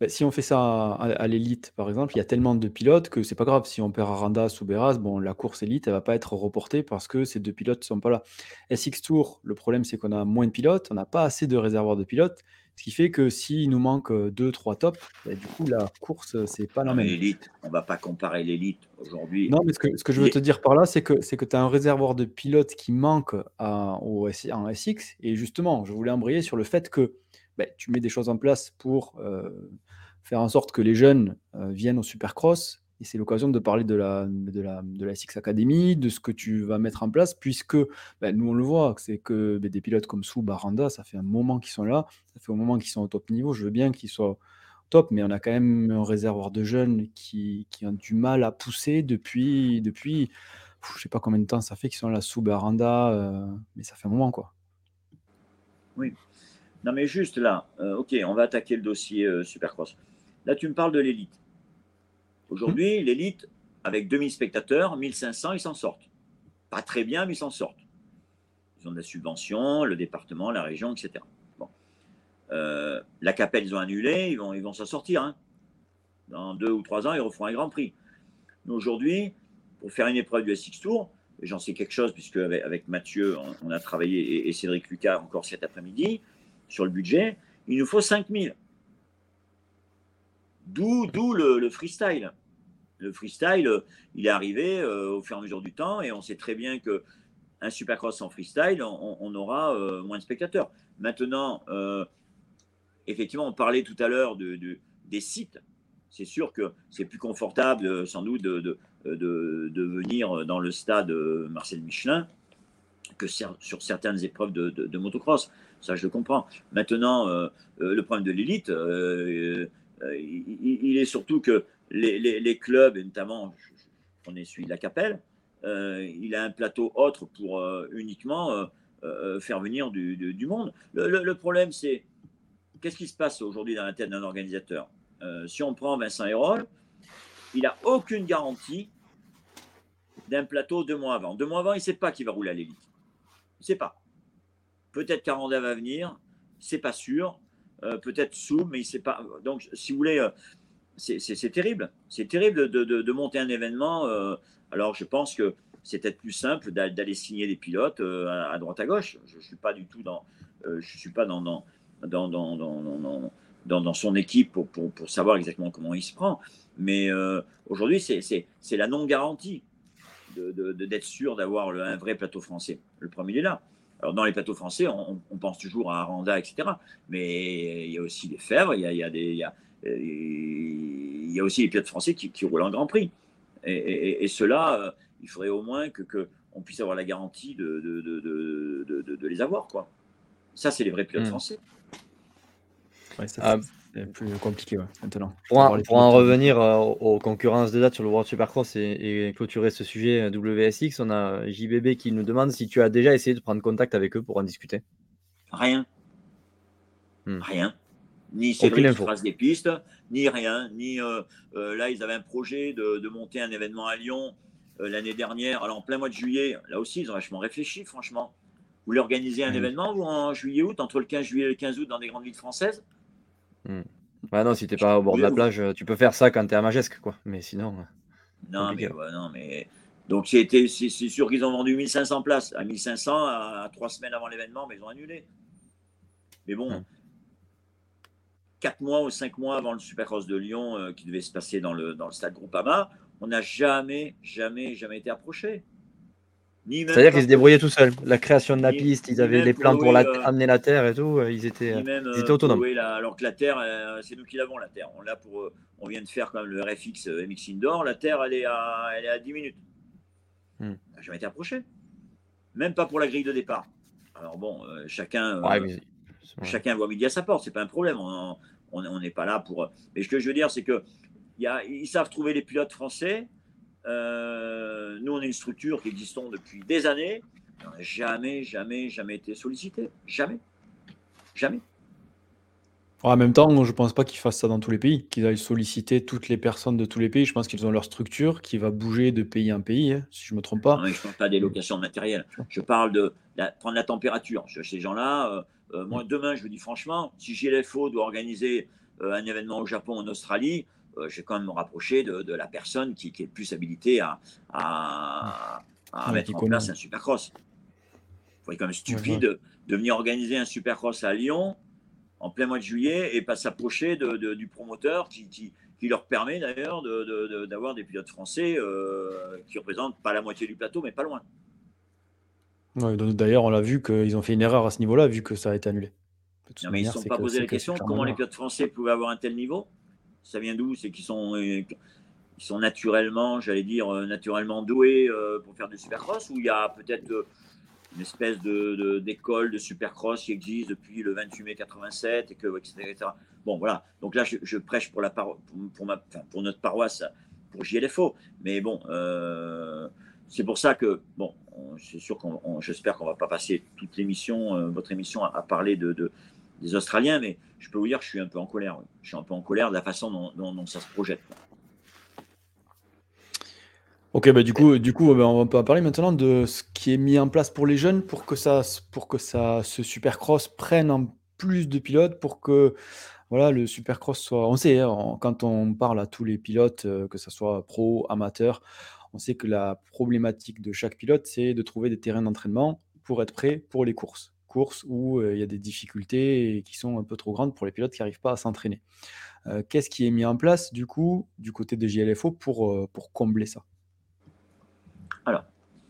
S2: Bah, si on fait ça à, à l'élite, par exemple, il y a tellement de pilotes que c'est pas grave. Si on perd Aranda ou Beras, bon, la course élite, elle va pas être reportée parce que ces deux pilotes sont pas là. S X Tour, le problème, c'est qu'on a moins de pilotes, on n'a pas assez de réservoirs de pilotes, ce qui fait que s'il nous manque deux, trois tops, bah, du coup, la course, euh, c'est pas la
S3: Non, mais
S2: même.
S3: l'élite, on va pas comparer l'élite aujourd'hui.
S2: Non, mais ce que, ce que je veux
S3: Les-
S2: te dire par là, c'est que c'est que tu as un réservoir de pilotes qui manque à- au S- en S X. Et justement, je voulais embrayer sur le fait que ben, tu mets des choses en place pour euh, faire en sorte que les jeunes euh, viennent au Supercross. Et c'est l'occasion de parler de la, de, la, de la S X Academy, de ce que tu vas mettre en place, puisque ben, nous, on le voit, c'est que ben, des pilotes comme Sou, Baranda, ça fait un moment qu'ils sont là, ça fait un moment qu'ils sont au top niveau. Je veux bien qu'ils soient top, mais on a quand même un réservoir de jeunes qui, qui ont du mal à pousser depuis, depuis pff, je sais pas combien de temps ça fait qu'ils sont là sous Baranda, euh, mais ça fait un moment, quoi.
S3: Oui. Non, mais juste là, euh, ok, on va attaquer le dossier euh, Supercross. Là, tu me parles de l'élite.
S2: Hmm.
S3: Aujourd'hui, l'élite, avec deux mille spectateurs, mille cinq cents, ils s'en sortent. Pas très bien, mais ils s'en sortent. Ils ont de la subvention, le département, la région, et cetera. Bon. Euh, la Capelle, ils ont annulé, ils vont, ils vont s'en sortir. Hein. Dans deux ou trois ans, ils referont un Grand Prix. Mais aujourd'hui, pour faire une épreuve du S X Tour, et j'en sais quelque chose, puisque avec, avec Mathieu, on, on a travaillé, et, et Cédric Lucas encore cet après-midi, sur le budget, il nous faut cinq mille. D'où, d'où le, le freestyle. Le freestyle, euh, il est arrivé euh, au fur et à mesure du temps, et on sait très bien que un supercross en freestyle, on, on aura euh, moins de spectateurs. Maintenant, euh, effectivement, on parlait tout à l'heure de, de, des sites. C'est sûr que c'est plus confortable, euh, sans doute, de, de, de, de venir dans le stade Marcel Michelin que sur certaines épreuves de, de, de motocross. Ça, je le comprends. Maintenant, euh, euh, le problème de l'élite, euh, euh, il, il, est surtout que les, les, les clubs, et notamment, on est celui de la Capelle, euh, il a un plateau autre pour euh, uniquement euh, euh, faire venir du, du, du monde. Le, le, le problème, c'est qu'est-ce qui se passe aujourd'hui dans la tête d'un organisateur? euh, Si on prend Vincent Hérol, il n'a aucune garantie d'un plateau deux mois avant. Deux mois avant, il ne sait pas qui va rouler à l'élite. Il ne sait pas. Peut-être qu'Aranda va venir, c'est pas sûr. Euh, peut-être Sou, mais il ne sait pas. Donc, si vous voulez, euh, c'est terrible. C'est terrible de, de, de, monter un événement. Euh, alors, je pense que c'est peut-être plus simple d'aller signer des pilotes euh, à, à droite à gauche. Je ne suis pas du tout dans. Euh, je suis pas dans dans dans, dans, dans, dans, dans, dans son équipe pour, pour, pour savoir exactement comment il se prend. Mais euh, aujourd'hui, c'est la non-garantie d'être de, de, sûr d'avoir un vrai plateau français. Le premier, il est là. Alors, dans les plateaux français, on, on pense toujours à Aranda, et cetera. Mais il y a aussi des Fèvres, il y a, il y a des. Il y a, il y a aussi les pilotes français qui, qui roulent en Grand Prix. Et, et, et ceux-là, euh, il faudrait au moins que, que on puisse avoir la garantie de, de, de, de, de, de les avoir, quoi. Ça, c'est les vrais pilotes mmh. français.
S2: Ouais, ça, euh, c'est plus compliqué ouais, maintenant.
S1: Pour, un, pour en revenir euh, aux concurrences de date sur le World Supercross et, et clôturer ce sujet W S X, on a J B B qui nous demande si tu as déjà essayé de prendre contact avec eux pour en discuter.
S3: Rien. Hmm. Rien. Ni Cédric qui trace des pistes, ni rien. Ni euh, euh, là, ils avaient un projet de, de monter un événement à Lyon euh, l'année dernière. Alors en plein mois de juillet, là aussi, ils ont vachement réfléchi, franchement. Vous voulez organiser un mmh. événement ou en juillet-août, entre le quinze juillet et le quinze août dans des grandes villes françaises?
S1: mmh. Bah non, si t'es pas au bord de la plage, tu peux faire ça quand t'es à Magesque, quoi. Mais sinon.
S3: Non, mais, ouais, non, mais. Donc c'est sûr qu'ils ont vendu mille cinq cents places. À mille cinq cents, à, à trois semaines avant l'événement, mais ils ont annulé. Mais bon, mmh. quatre mois ou cinq mois avant le Supercross de Lyon euh, qui devait se passer dans le, dans le stade Groupama, on n'a jamais, jamais, jamais été approché.
S1: C'est-à-dire qu'ils se débrouillaient tout seuls. La création de la ni, piste, ils avaient les plans pour, pour la, euh, amener la terre et tout. Ils étaient,
S3: même,
S1: ils étaient autonomes.
S3: La, alors que la terre, euh, c'est nous qui l'avons, la terre. On, pour, euh, on vient de faire quand même le R F X euh, M X Indoor. La terre, elle est à, elle est à dix minutes. Hmm. On n'a jamais été approché. Même pas pour la grille de départ. Alors bon, euh, chacun, ouais, mais... ouais. chacun voit midi à sa porte. C'est pas un problème. On n'est pas là pour. Mais ce que je veux dire, c'est que y a, ils savent trouver les pilotes français. Euh, nous, on est une structure qui existe depuis des années. On n'a jamais, jamais, jamais été sollicité. Jamais. Jamais.
S2: En même temps, je ne pense pas qu'ils fassent ça dans tous les pays, qu'ils aillent solliciter toutes les personnes de tous les pays. Je pense qu'ils ont leur structure qui va bouger de pays en pays, hein, si je ne me trompe pas.
S3: Non, mais je ne parle pas des locations de matériel. Je parle de la, prendre la température. Ces gens-là, euh, euh, moi, demain, je vous dis franchement, si G L F O doit organiser euh, un événement au Japon, en Australie, euh, je vais quand même me rapprocher de, de la personne qui, qui est le plus habilitée à, à, à
S2: Ouais,
S3: mettre
S2: qui
S3: en
S2: connaît.
S3: place un supercross. Il faudrait quand même
S2: Ouais,
S3: stupide
S2: ouais.
S3: de, de venir organiser un supercross à Lyon en plein mois de juillet et pas s'approcher de, de, du promoteur qui, qui, qui leur permet d'ailleurs de, de, de, d'avoir des pilotes français euh, qui représentent pas la moitié du plateau, mais pas loin.
S2: Ouais, donc, d'ailleurs, on l'a vu qu'ils ont fait une erreur à ce niveau-là, vu que ça a été annulé. De toute
S3: Non, mais ils ne
S2: manière,
S3: se sont
S2: c'est
S3: pas
S2: que
S3: posé
S2: c'est
S3: la
S2: que c'est
S3: question
S2: clairement
S3: comment
S2: une
S3: les
S2: erreur.
S3: pilotes français pouvaient avoir un tel niveau. Ça vient d'où? C'est qu'ils sont, euh, ils sont naturellement, j'allais dire, euh, naturellement doués euh, pour faire du supercross, ou il y a peut-être euh, une espèce de, de- d'école de supercross qui existe depuis le vingt-huit mai quatre-vingt-sept, et que, et cetera, et cetera. Bon, voilà. Donc là, je, je prêche pour, la paro- pour, pour ma, enfin, pour notre paroisse, pour J L F O. Mais bon, euh, c'est pour ça que, bon, on- c'est sûr qu'on, on- j'espère qu'on va pas passer toute l'émission, euh, votre émission, à, à parler de, de- des Australiens, mais je peux vous dire que je suis un peu en colère. Oui. Je suis un peu en colère de la façon dont, dont- dont ça se projette. Quoi.
S2: Ok, bah du coup, du coup, bah, on peut en parler maintenant de ce qui est mis en place pour les jeunes pour que ça, pour que ça, ce supercross prenne en plus de pilotes, pour que voilà, le supercross soit. On sait, hein, on- quand on parle à tous les pilotes, euh, que ce soit pro, amateur, on sait que la problématique de chaque pilote, c'est de trouver des terrains d'entraînement pour être prêt pour les courses. Courses où euh, il y a des difficultés qui sont un peu trop grandes pour les pilotes qui n'arrivent pas à s'entraîner. Euh, qu'est-ce qui est mis en place du coup du côté de J L F O pour, euh, pour combler ça?
S3: Alors,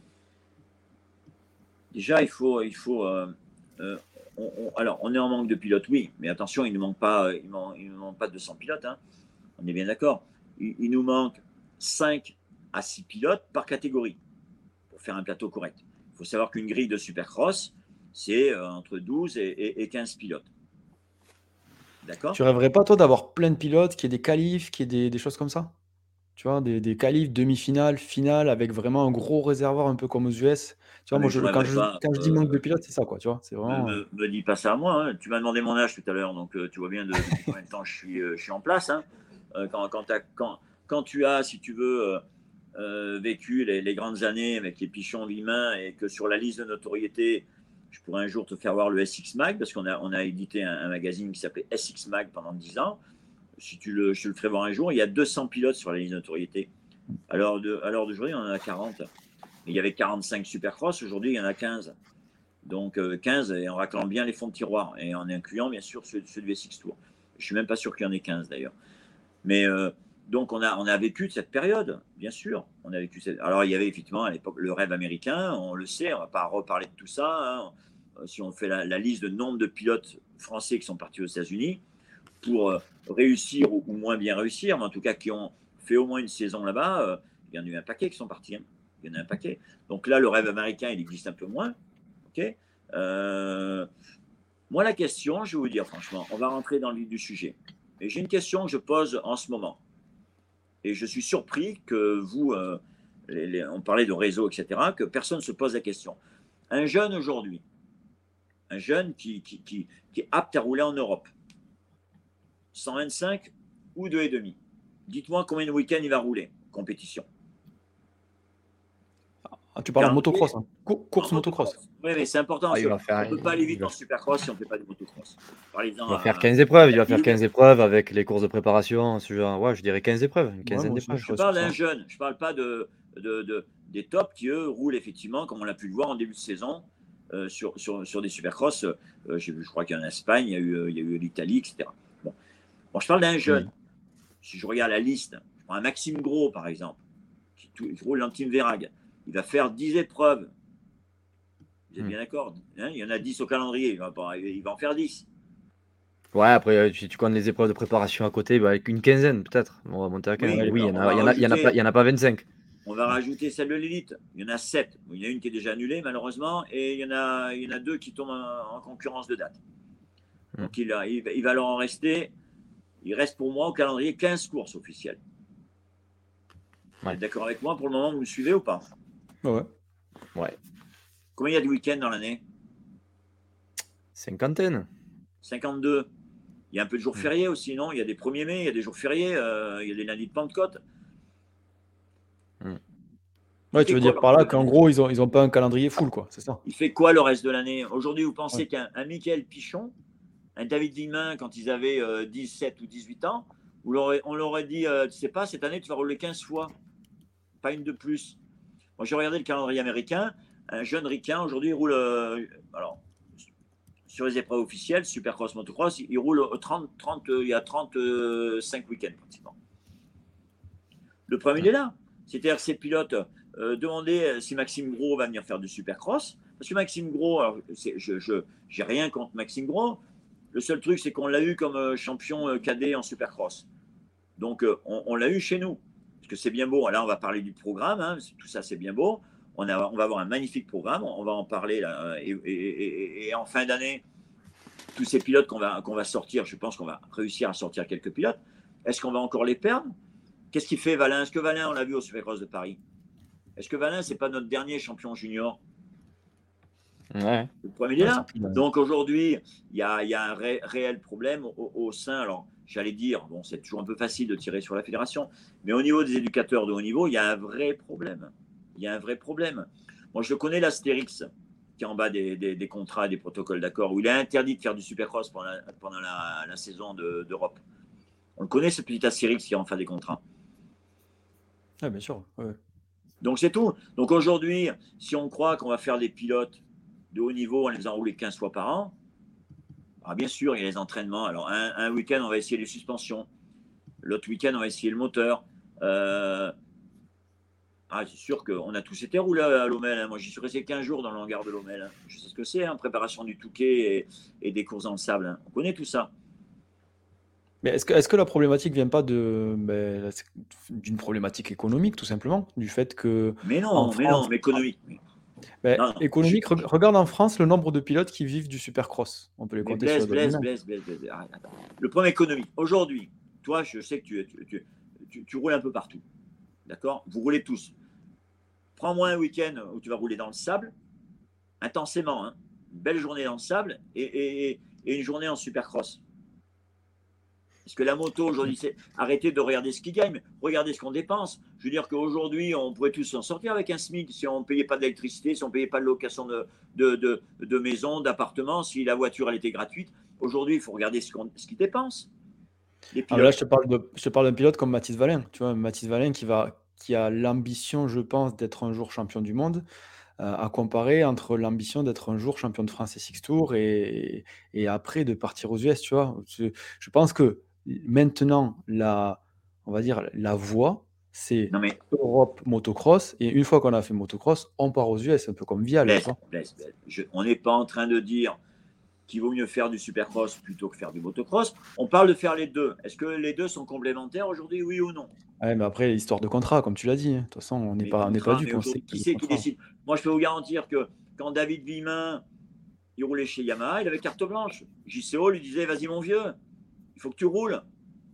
S3: déjà, il faut, il faut euh, euh, on, on, alors, on est en manque de pilotes, oui, mais attention, il ne manque pas, il man, il ne manque pas deux cents pilotes, hein, on est bien d'accord. Il, il, nous manque cinq à six pilotes par catégorie pour faire un plateau correct. Il faut savoir qu'une grille de supercross, c'est euh, entre douze et, et, et quinze pilotes. D'accord?
S2: Tu rêverais pas, toi, d'avoir plein de pilotes, qu'il y ait des qualifs, qu'il y ait des, des choses comme ça? Tu vois, des, des qualifs, demi-finales, finale, avec vraiment un gros réservoir, un peu comme aux U S. Tu vois,
S3: Ah,
S2: moi,
S3: mais je
S2: je,
S3: ne
S2: quand,
S3: rêverais
S2: je,
S3: pas.
S2: quand je dis manque de
S3: Euh,
S2: pilotes, c'est ça, quoi. Tu vois, c'est
S3: me,
S2: vraiment. euh,
S3: me, me dis pas ça à moi. Hein. Tu m'as demandé mon âge tout à l'heure, donc euh, tu vois bien de, depuis combien de temps je suis, euh, je suis en place. Hein. Euh, quand, quand, quand, quand tu as, si tu veux, euh, euh, vécu les, les grandes années avec les pichons d'humains et que sur la liste de notoriété, je pourrais un jour te faire voir le S X Mag, parce qu'on a, on a édité un, un magazine qui s'appelait S X Mag pendant dix ans. Si tu le, je te le ferai voir un jour, il y a deux cents pilotes sur la liste de notoriété. À l'heure d'aujourd'hui, on en a quarante. Il y avait quarante-cinq Supercross, aujourd'hui, il y en a quinze. Donc euh, quinze, et en raclant bien les fonds de tiroir, et en incluant bien sûr ceux, ceux du S X Tour. Je ne suis même pas sûr qu'il y en ait quinze d'ailleurs. Mais euh, donc on a, on a vécu de cette période, bien sûr. On a vécu cette... Alors il y avait effectivement à l'époque le rêve américain, on le sait, on ne va pas reparler de tout ça. Hein. Si on fait la, la liste de nombre de pilotes français qui sont partis aux États-Unis pour euh, réussir ou, ou, moins bien réussir, mais en tout cas qui ont fait au moins une saison là-bas, euh, il y en a eu un paquet qui sont partis. Hein. Il y en a un paquet. Donc là, le rêve américain, il existe un peu moins. Okay, euh, moi, la question, je vais vous dire franchement, on va rentrer dans le vif du sujet. Et j'ai une question que je pose en ce moment. Et je suis surpris que vous, euh, les, les, on parlait de réseau, et cetera, que personne ne se pose la question. Un jeune aujourd'hui, un jeune qui, qui, qui, qui est apte à rouler en Europe, cent vingt-cinq ou deux virgule cinq. Dites-moi combien de week-ends il va rouler, compétition.
S2: Ah, tu parles en motocross, hein. Cour- course
S3: en
S2: motocross.
S3: motocross. Oui, mais c'est important
S1: Ah,
S3: parce
S1: il va faire,
S3: qu'on ne peut pas aller vite
S1: il va,
S3: en supercross si on ne fait pas de motocross.
S1: il
S3: Parlez-en
S1: va faire
S3: à,
S1: quinze épreuves,
S3: à
S1: il va faire
S3: David.
S1: quinze épreuves avec les courses de préparation, ce genre. Ouais, je dirais quinze épreuves, une
S2: Ouais,
S1: quinzaine
S2: moi aussi,
S1: d'épreuves.
S2: je
S3: Je
S2: serais sur
S3: parle
S2: ça.
S3: d'un jeune, je ne parle pas de, de, de, des tops qui, eux, roulent effectivement, comme on l'a pu le voir en début de saison, euh, sur, sur, sur des supercross. Euh, je, je crois qu'il y en a en Espagne, il y a eu, il y a eu l'Italie, et cetera. Bon. Bon, je parle d'un jeune. Mmh. Si je regarde la liste, je prends un Maxime Gros, par exemple, qui, qui roule en Team Verag. Il va faire dix épreuves. Vous êtes mmh. bien d'accord, hein? Il y en a dix au calendrier, il va, il va en faire dix.
S1: Ouais, après, si tu comptes les épreuves de préparation à côté, bah, avec une quinzaine peut-être. On va monter à quinze. Oui, oui, il n'y en, en, en, en a pas vingt-cinq.
S3: On va rajouter celle de l'élite. Il y en a sept. Bon, il y en a une qui est déjà annulée, malheureusement, et il y en a, il y en a deux qui tombent en, en concurrence de date. Mmh. Donc, il, a, il, il va leur en rester. Il reste pour moi au calendrier quinze courses officielles. Ouais. Vous êtes d'accord avec moi pour le moment, vous me suivez ou pas?
S2: Ouais.
S1: Ouais.
S3: Combien il y a de week-ends dans l'année?
S1: Cinquantaine.
S3: cinquante-deux. Il y a un peu de jours mmh. fériés aussi, non? Il y a des premiers mai, il y a des jours fériés, euh, il y a des lundis de Pentecôte.
S2: Mmh. Ouais, tu veux dire par là qu'en gros, ils n'ont ils ont pas un calendrier full, quoi, c'est ça?
S3: Il fait quoi le reste de l'année? Aujourd'hui, vous pensez ouais. qu'un un Michael Pichon, un David Villemin quand ils avaient euh, dix-sept ou dix-huit ans, où l'aurait, on leur aurait dit, euh, tu sais pas, cette année, tu vas rouler quinze fois, pas une de plus. Moi, j'ai regardé le calendrier américain. Un jeune ricain, aujourd'hui, il roule, euh, alors, sur les épreuves officielles, Supercross, Motocross, il roule trente, trente, il y a trente-cinq week-ends pratiquement. Le problème, il est là. C'est-à-dire que ces pilotes, euh, demandaient si Maxime Gros va venir faire du Supercross. Parce que Maxime Gros, alors, c'est, je n'ai rien contre Maxime Gros. Le seul truc, c'est qu'on l'a eu comme champion cadet en Supercross. Donc, euh, on, on l'a eu chez nous. Parce que c'est bien beau. Là, on va parler du programme. Hein. Tout ça, c'est bien beau. On, a, on va avoir un magnifique programme. On va en parler là. Et, et, et, et en fin d'année, tous ces pilotes qu'on va, qu'on va sortir, je pense qu'on va réussir à sortir quelques pilotes. Est-ce qu'on va encore les perdre? Qu'est-ce qu'il fait, Valin? Est-ce que Valin, on l'a vu au Supercross de Paris? Est-ce que Valin, c'est pas notre dernier champion junior?
S1: Ouais.
S3: Le problème, il est là. Donc aujourd'hui, il y a, y a un ré, réel problème au, au sein. Alors, j'allais dire, bon, c'est toujours un peu facile de tirer sur la fédération, mais au niveau des éducateurs de haut niveau, il y a un vrai problème. Il y a un vrai problème. Moi, je connais l'Astérix, qui est en bas des, des, des contrats et des protocoles d'accord, où il est interdit de faire du Supercross pendant la, pendant la, la saison de, d'Europe. On le connaît, ce petit Astérix qui est en fin des contrats.
S2: Ah, bien sûr. Ouais.
S3: Donc, c'est tout. Donc, aujourd'hui, si on croit qu'on va faire des pilotes de haut niveau en les faisant rouler quinze fois par an, alors bien sûr, il y a les entraînements. Alors, un, un week-end, on va essayer les suspensions. L'autre week-end, on va essayer le moteur. Euh... Ah, c'est sûr qu'on a tous été roulés à Lommel. Hein. Moi, j'y suis resté quinze jours dans le hangar de Lommel. Hein. Je sais ce que c'est, hein, préparation du Touquet et, et des courses dans le sable. Hein. On connaît tout ça.
S2: Mais est-ce que, est-ce que la problématique vient pas de, ben, d'une problématique économique, tout simplement, du fait que...
S3: Mais non, mais France, non, mais économique.
S2: Ben, non, non, économique, je... regarde en France le nombre de pilotes qui vivent du Supercross. On peut les compter
S3: Blaise,
S2: sur
S3: Blaise, Blaise, Blaise, Blaise, Blaise. Le problème économique. Aujourd'hui, toi, je sais que tu, tu, tu, tu, tu roules un peu partout. D'accord? Vous roulez tous. Prends-moi un week-end où tu vas rouler dans le sable, intensément. Hein, une belle journée dans le sable et, et, et une journée en Supercross. Parce que la moto, aujourd'hui, c'est arrêtez de regarder ce qu'ils gagnent, mais regardez ce qu'on dépense. Je veux dire qu'aujourd'hui, on pourrait tous s'en sortir avec un SMIC si on ne payait pas d'électricité, si on ne payait pas de location de, de, de, de maison, d'appartement, si la voiture elle était gratuite. Aujourd'hui, il faut regarder ce, qu'on, ce qu'ils dépensent.
S2: Ah, là, je te parle de, je te parle d'un pilote comme Mathis Valin. Tu vois, Mathis Valin qui, va, qui a l'ambition, je pense, d'être un jour champion du monde. À comparer entre l'ambition d'être un jour champion de France et Six Tours et, et après de partir aux U S, tu vois. Je, je pense que maintenant, la, on va dire, la voie, c'est
S3: mais...
S2: Europe motocross, et une fois qu'on a fait motocross, on part aux U S, un peu comme Vial.
S3: Blaise, Blaise, Blaise. Je, on n'est pas en train de dire qu'il vaut mieux faire du supercross plutôt que faire du motocross. On parle de faire les deux. Est-ce que les deux sont complémentaires aujourd'hui, oui ou non?
S2: Ouais, mais après, histoire de contrat, comme tu l'as dit. De toute façon, on n'est pas, on n'est pas du
S3: conseil. Qui c'est qui décide? Moi, je peux vous garantir que quand David Villemin, il roulait chez Yamaha, il avait carte blanche. J C O lui disait, vas-y mon vieux, il faut que tu roules.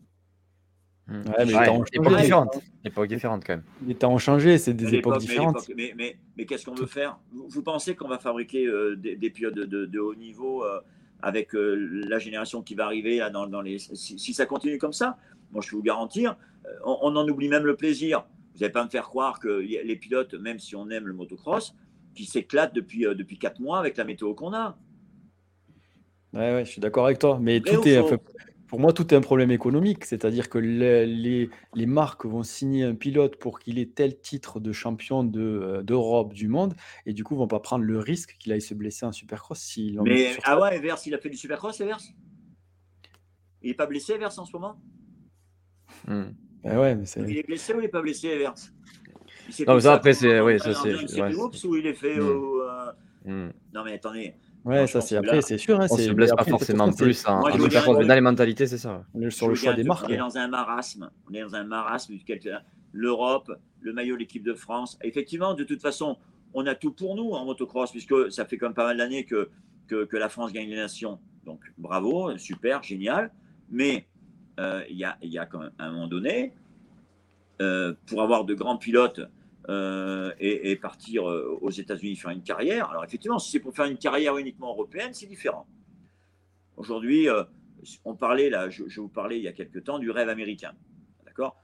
S1: Ouais, mais ouais, époque époque différente. Époque différente quand même.
S2: Les temps ont changé, c'est des époques différentes.
S3: Mais, mais, mais, mais qu'est-ce qu'on veut faire? vous, vous pensez qu'on va fabriquer euh, des, des pilotes de, de, de haut niveau euh, avec euh, la génération qui va arriver là, dans, dans les... Si, si ça continue comme ça, moi je peux vous garantir, euh, on, on en oublie même le plaisir. Vous n'allez pas me faire croire que les pilotes, même si on aime le motocross, qui s'éclatent depuis, euh, depuis quatre mois avec la météo qu'on a.
S2: Ouais, ouais, je suis d'accord avec toi. Mais tout est, enfin, pour moi, tout est un problème économique. C'est-à-dire que les, les, les marques vont signer un pilote pour qu'il ait tel titre de champion de, d'Europe, du monde, et du coup, ne vont pas prendre le risque qu'il aille se blesser en Supercross. S'il en
S3: Mais sur ah ouais, Evers, il a fait du Supercross, Evers? Il n'est pas blessé, Evers, en ce moment?
S2: hmm. Ben ouais, mais c'est...
S3: Il est blessé ou il n'est pas blessé, Evers?
S1: Non, mais ça, après, c'est... Oui, ça, c'est...
S3: Ouais, ou il est fait... Mm. Au, euh... mm. Non, mais attendez...
S2: Ouais, ça c'est après, là, c'est sûr. Hein,
S1: on ne se blesse pas
S2: après,
S1: forcément plus en, en Supercross, mais dans les mentalités, c'est ça.
S2: On est sur le choix des marques.
S3: On est dans un marasme. On est dans un marasme. L'Europe, le maillot de l'équipe de France. Effectivement, de toute façon, on a tout pour nous en motocross, puisque ça fait quand même pas mal d'années que, que, que la France gagne les nations. Donc, bravo, super, génial. Mais il euh, y, a, y a quand même, à un moment donné, euh, pour avoir de grands pilotes, Euh, et, et partir euh, aux États-Unis faire une carrière. Alors effectivement, si c'est pour faire une carrière uniquement européenne, c'est différent. Aujourd'hui, euh, on parlait là, je, je vous parlais il y a quelque temps du rêve américain, d'accord?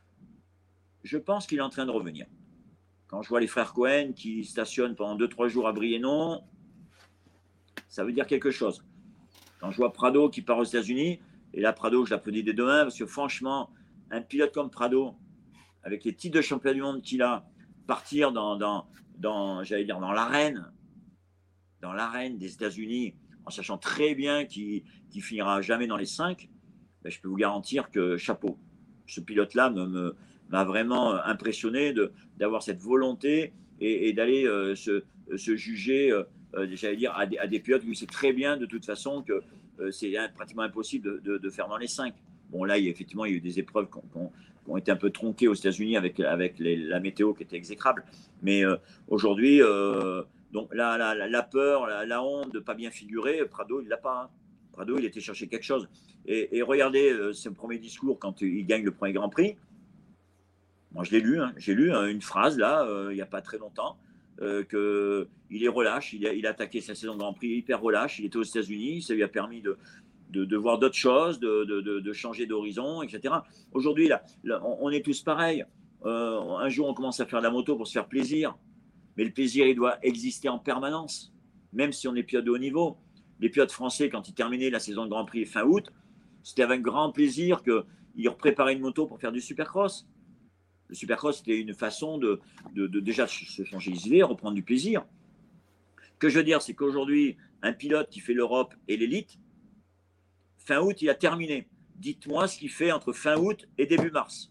S3: Je pense qu'il est en train de revenir. Quand je vois les frères Cohen qui stationnent pendant deux trois jours à Briennon, ça veut dire quelque chose. Quand je vois Prado qui part aux États-Unis, et là, Prado, je l'applaudis dès demain, parce que franchement, un pilote comme Prado, avec les titres de champion du monde qu'il a, partir dans, dans, dans j'allais dire, dans l'arène, dans l'arène des États-Unis, en sachant très bien qu'il ne finira jamais dans les cinq, ben, je peux vous garantir que chapeau. Ce pilote-là me, me, m'a vraiment impressionné de, d'avoir cette volonté et, et d'aller euh, se, se juger, euh, j'allais dire, à des, à des pilotes où il sait très bien de toute façon que euh, c'est pratiquement impossible de, de, de faire dans les cinq. Bon, là, il y a, effectivement, il y a eu des épreuves qui ont, qui ont été un peu tronquées aux États-Unis avec, avec les, la météo qui était exécrable. Mais euh, aujourd'hui, euh, donc la, la, la peur, la, la honte de ne pas bien figurer, Prado, il ne l'a pas. Hein. Prado, il était chercher quelque chose. Et, et regardez euh, son premier discours quand il gagne le premier Grand Prix. Moi, je l'ai lu. Hein, j'ai lu hein, une phrase, là, euh, il n'y a pas très longtemps, euh, qu'il est relâche. Il a, il a attaqué sa saison de Grand Prix hyper relâche. Il était aux États-Unis. Ça lui a permis de, de, de voir d'autres choses, de, de, de, de changer d'horizon, et cetera. Aujourd'hui, là, là, on, on est tous pareils. Euh, un jour, on commence à faire de la moto pour se faire plaisir. Mais le plaisir, il doit exister en permanence, même si on est pilote de haut niveau. Les pilotes français, quand ils terminaient la saison de Grand Prix fin août, c'était avec grand plaisir qu'ils préparaient une moto pour faire du supercross. Le supercross, c'était une façon de, de, de déjà se changer les idées, reprendre du plaisir. Ce que je veux dire, c'est qu'aujourd'hui, un pilote qui fait l'Europe et l'élite, fin août, il a terminé. Dites-moi ce qu'il fait entre fin août et début mars.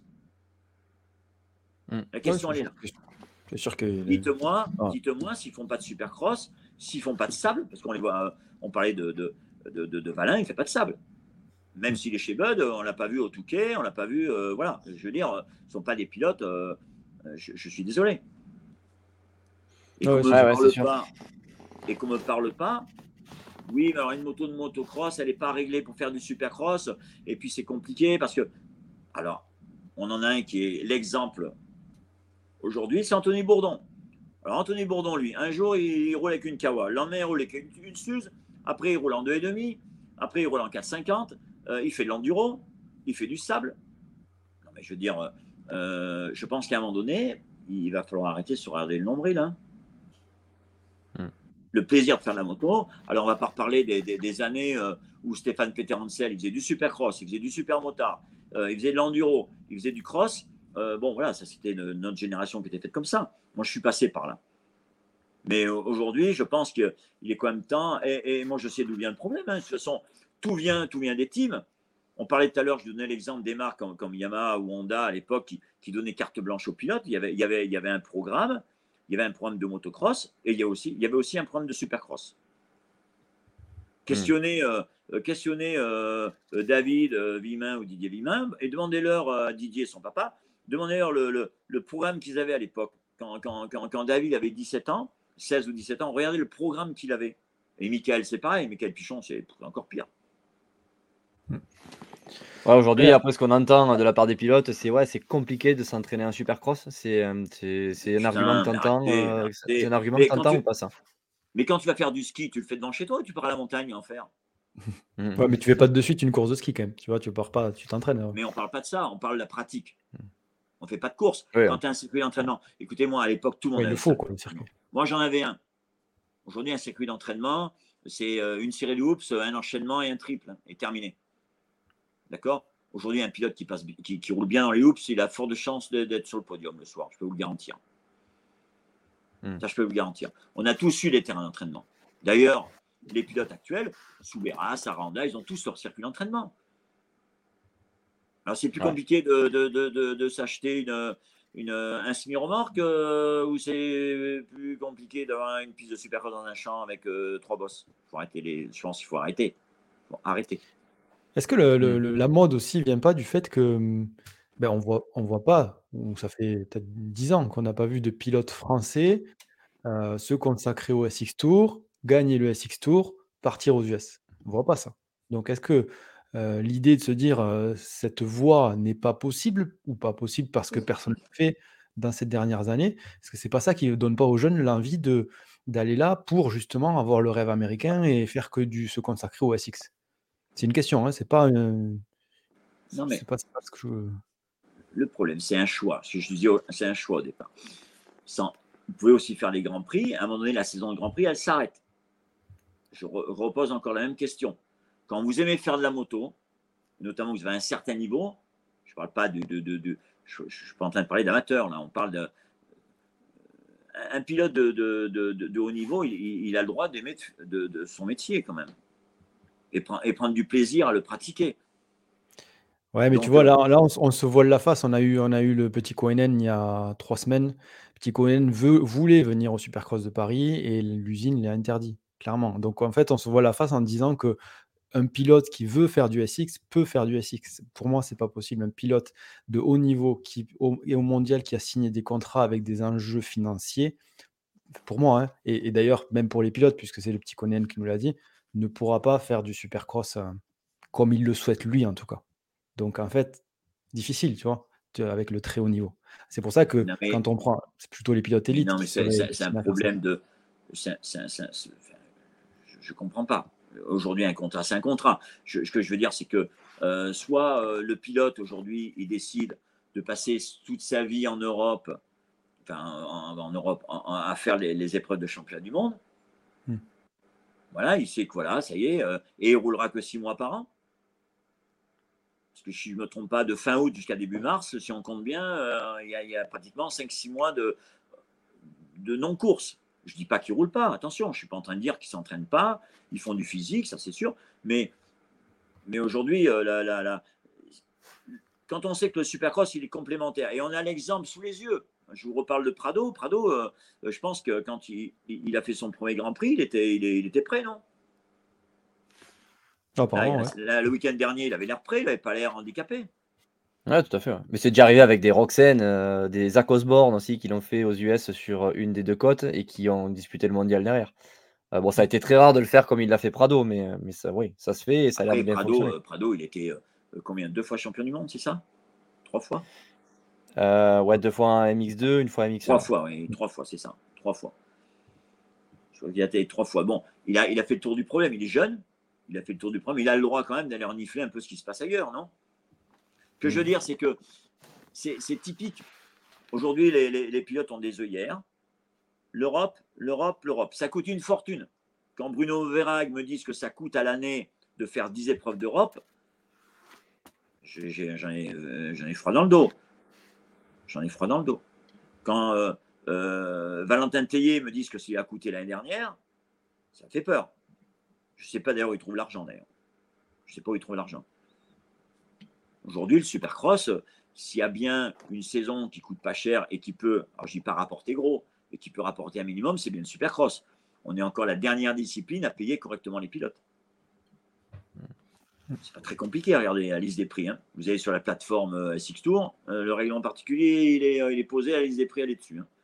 S3: La question, ouais, elle est là.
S2: C'est sûr que...
S3: Dites-moi, ah. dites-moi s'ils ne font pas de supercross, s'ils ne font pas de sable, parce qu'on les voit, on parlait de, de, de, de, de Valin, il ne fait pas de sable. Même s'il est chez Bud, on ne l'a pas vu au Touquet, on ne l'a pas vu, euh, voilà. Je veux dire, ce ne sont pas des pilotes, euh, je, je suis désolé. Et qu'on ne me parle pas, oui, mais alors une moto de motocross, elle n'est pas réglée pour faire du supercross, et puis c'est compliqué parce que, alors, on en a un qui est l'exemple. Aujourd'hui, c'est Anthony Bourdon. Alors, Anthony Bourdon, lui, un jour, il, il roule avec une Kawa. Le lendemain, il roule avec une, une Suze. Après, il roule en deux virgule cinq. Après, il roule en quatre cinquante. Euh, il fait de l'enduro. Il fait du sable. Non, mais je veux dire, euh, je pense qu'à un moment donné, il va falloir arrêter de se regarder le nombril. Hein. Hmm. Le plaisir de faire de la moto. Alors, on ne va pas reparler des, des, des années euh, où Stéphane Peterhansel, il faisait du supercross, il faisait du supermotard, euh, il faisait de l'enduro, il faisait du cross. Euh, bon, voilà, ça c'était notre génération qui était faite comme ça. Moi, je suis passé par là. Mais euh, aujourd'hui, je pense qu'il est quand même temps, et, et moi, je sais d'où vient le problème. Hein. De toute façon, tout vient, tout vient des teams. On parlait tout à l'heure, je donnais l'exemple des marques comme, comme Yamaha ou Honda à l'époque qui, qui donnaient carte blanche aux pilotes. Il y, avait, il, y avait, il y avait un programme, il y avait un programme de motocross, et il y, a aussi, il y avait aussi un programme de supercross. Questionnez, mmh. euh, questionnez euh, David euh, Vimin ou Didier Vimin, et demandez-leur à Didier, son papa, demandez-leur le, le, le programme qu'ils avaient à l'époque. Quand, quand, quand, quand David avait dix-sept ans, seize ou dix-sept ans, regardez le programme qu'il avait. Et Michael, c'est pareil. Michael Pichon, c'est encore pire.
S1: Ouais, aujourd'hui, ouais. Après ce qu'on entend de la part des pilotes, c'est ouais, c'est compliqué de s'entraîner en supercross. C'est un argument que tu entends. Euh, c'est un argument que tu entends ou pas ça?
S3: Mais quand tu vas faire du ski, tu le fais devant chez toi ou tu pars à la montagne en faire?
S2: Mmh. Ouais, mais tu fais pas de suite une course de ski quand même. Tu vois, tu pars pas, tu t'entraînes. Hein.
S3: Mais on parle pas de ça, on parle de la pratique. Mmh. On fait pas de course.
S1: Ouais.
S3: Quand tu as un circuit d'entraînement, écoutez-moi, à l'époque, tout le monde
S2: ouais,
S3: avait
S2: il le faut,
S3: ça.
S2: quoi, le circuit.
S3: Moi, j'en avais un. Aujourd'hui, un circuit d'entraînement, c'est une série de hoops, un enchaînement et un triple, et terminé. D'accord? Aujourd'hui, un pilote qui, passe, qui, qui roule bien dans les hoops, il a fort de chances d'être sur le podium le soir, je peux vous le garantir. Mmh. Ça, je peux vous le garantir. On a tous eu des terrains d'entraînement. D'ailleurs, les pilotes actuels, Soubera, Aranda, ils ont tous leur circuit d'entraînement. Alors, c'est plus ouais. compliqué de, de, de, de, de s'acheter une, une, un semi-remorque euh, ou c'est plus compliqué d'avoir une piste de supercross dans un champ avec euh, trois bosses. Faut arrêter les... Je pense qu'il faut arrêter. Faut arrêter.
S2: Est-ce que le, le, le, la mode aussi ne vient pas du fait que ben, on voit, on voit pas, ou ça fait peut-être dix ans qu'on n'a pas vu de pilote français euh, se consacrer au S X Tour, gagner le S X Tour, partir aux U S. On ne voit pas ça. Donc est-ce que euh, l'idée de se dire euh, cette voie n'est pas possible ou pas possible parce que personne ne l'a fait dans ces dernières années, est-ce que c'est pas ça qui ne donne pas aux jeunes l'envie de, d'aller là pour justement avoir le rêve américain et faire que du se consacrer au S X? C'est une question, hein, c'est pas une...
S3: Non, mais
S2: c'est pas, c'est pas ce que je...
S3: Le problème, c'est un choix. Ce que je dis, c'est un choix au départ. Sans... Vous pouvez aussi faire les Grands Prix. À un moment donné, la saison de Grand Prix, elle s'arrête. Je re- repose encore la même question. quand vous aimez faire de la moto, notamment que vous avez un certain niveau, je ne parle pas de, de, de, de je ne suis pas en train de parler d'amateur, là, on parle de un pilote de, de, de, de haut niveau, il, il, a le droit d'aimer de, de son métier quand même et, pre, et prendre du plaisir à le pratiquer.
S2: Ouais, mais donc, tu vois, là, là on, on se voile la face. On a eu, on a eu le petit Koenen il y a trois semaines. Petit Koenen veut, voulait venir au Supercross de Paris et l'usine l'a interdit, clairement. Donc, en fait, on se voile la face en disant que un pilote qui veut faire du S X peut faire du S X. Pour moi, c'est pas possible. Un pilote de haut niveau qui, au, et au mondial qui a signé des contrats avec des enjeux financiers, pour moi, hein, et, et d'ailleurs, même pour les pilotes, puisque c'est le petit Koenen qui nous l'a dit, ne pourra pas faire du Supercross euh, comme il le souhaite lui, en tout cas. Donc, en fait, difficile, tu vois, avec le très haut niveau. C'est pour ça que
S3: non, mais,
S2: quand on prend, c'est plutôt les pilotes élites.
S3: Non, mais c'est, c'est, c'est un problème de. C'est, c'est, c'est, c'est, je ne comprends pas. Aujourd'hui, un contrat, c'est un contrat. Je, ce que je veux dire, c'est que euh, soit euh, le pilote, aujourd'hui, il décide de passer toute sa vie en Europe, enfin, en, en Europe, en, en, à faire les, les épreuves de championnat du monde. Hmm. Voilà, il sait que voilà, ça y est, euh, et il roulera que six mois par an. Parce que si je ne me trompe pas, de fin août jusqu'à début mars, si on compte bien, euh, il y, y a pratiquement cinq six mois de, de non-course. Je ne dis pas qu'ils ne roulent pas, attention, je ne suis pas en train de dire qu'ils ne s'entraînent pas, ils font du physique, ça c'est sûr, mais, mais aujourd'hui, euh, la, la, la, quand on sait que le Supercross, il est complémentaire, et on a l'exemple sous les yeux, je vous reparle de Prado, Prado, euh, je pense que quand il, il a fait son premier Grand Prix, il était, il, il était prêt, non?
S2: Là, ouais.
S3: là, le week-end dernier, il avait l'air prêt, il n'avait pas l'air handicapé.
S1: Ouais, tout à fait. Ouais. Mais c'est déjà arrivé avec des Roxen, euh, des Zach Osborne aussi, qui l'ont fait aux U S sur une des deux côtes et qui ont disputé le mondial derrière. Euh, bon, ça a été très rare de le faire comme il l'a fait Prado, mais, mais ça, oui, ça se fait et ça
S3: Après,
S1: a l'air de bien
S3: Prado,
S1: fonctionner.
S3: Euh, Prado, il était euh, combien? Deux fois champion du monde, c'est ça? Trois fois
S1: euh, Ouais, deux fois un M X deux, une fois un M X un.
S3: Trois fois, oui, trois fois, c'est ça. Trois fois. Je crois qu'il a été trois fois. Bon, il a, il a fait le tour du problème, il est jeune. Il a fait le tour du problème. Il a le droit quand même d'aller renifler un peu ce qui se passe ailleurs, non? Ce que mmh. je veux dire, c'est que c'est, c'est typique. Aujourd'hui, les, les, les pilotes ont des œillères. L'Europe, l'Europe, l'Europe. Ça coûte une fortune. Quand Bruno Verhaeghe me dit que ça coûte à l'année de faire dix épreuves d'Europe, j'ai, j'ai, j'en, ai, euh, j'en ai froid dans le dos. J'en ai froid dans le dos. Quand euh, euh, Valentin Tellier me dit que ça a coûté l'année dernière, ça fait peur. Je ne sais pas d'ailleurs où il trouve l'argent, d'ailleurs. Je ne sais pas où il trouve l'argent. Aujourd'hui, le Supercross, s'il y a bien une saison qui ne coûte pas cher et qui peut, alors je ne dis pas rapporter gros, et qui peut rapporter un minimum, c'est bien le Supercross. On est encore la dernière discipline à payer correctement les pilotes. C'est pas très compliqué à regarder la liste des prix. Hein. Vous allez sur la plateforme S X Tour, euh, le règlement particulier, il est, il est posé, la liste des prix, elle est dessus. Hein.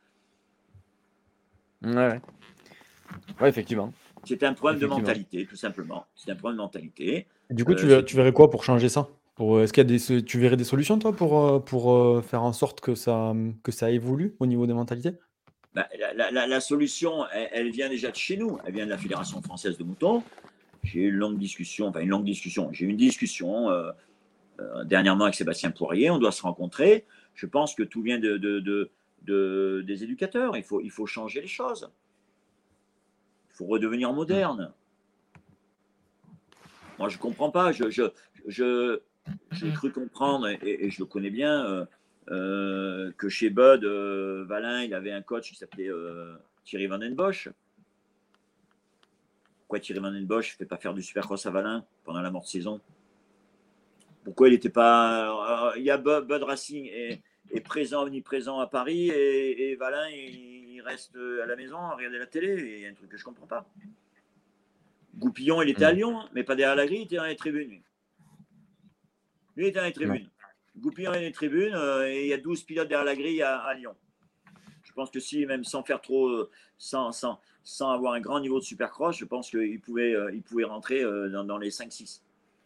S1: Ouais, ouais, effectivement.
S3: C'est un problème de mentalité, tout simplement. C'est un problème de mentalité.
S2: Et du coup, euh, tu, verrais, tu verrais quoi pour changer ça? Pour, est-ce qu'il y a des, tu verrais des solutions, toi, pour, pour faire en sorte que ça, que ça évolue au niveau des mentalités?
S3: Bah, la, la, la solution, elle, elle vient déjà de chez nous. Elle vient de la Fédération française de moto. J'ai eu une longue discussion, enfin une longue discussion. J'ai eu une discussion euh, euh, dernièrement avec Sébastien Poirier. On doit se rencontrer. Je pense que tout vient de, de, de, de, des éducateurs. Il faut, il faut changer les choses. Il faut redevenir moderne. Moi, je ne comprends pas. Je, je, je, j'ai cru comprendre, et, et je le connais bien, euh, euh, que chez Bud, euh, Valin, il avait un coach qui s'appelait euh, Thierry Van Den Bosch. Pourquoi Thierry Van Den Bosch ne fait pas faire du Supercross à Valin pendant la morte saison? Pourquoi il n'était pas... Il y a Bud, Bud Racing est, est présent, omniprésent à Paris, et, et Valin, il, il reste à la maison à regarder la télé. Il y a un truc que je ne comprends pas. Goupillon, il était à Lyon, mais pas derrière la grille, il était dans les tribunes. Lui, il était dans les tribunes. Non. Goupillon est dans les tribunes, euh, et il y a douze pilotes derrière la grille à, à Lyon. Je pense que si, même sans faire trop, sans, sans, sans avoir un grand niveau de supercross, je pense qu'il pouvait, euh, il pouvait rentrer euh, dans, dans les cinq six.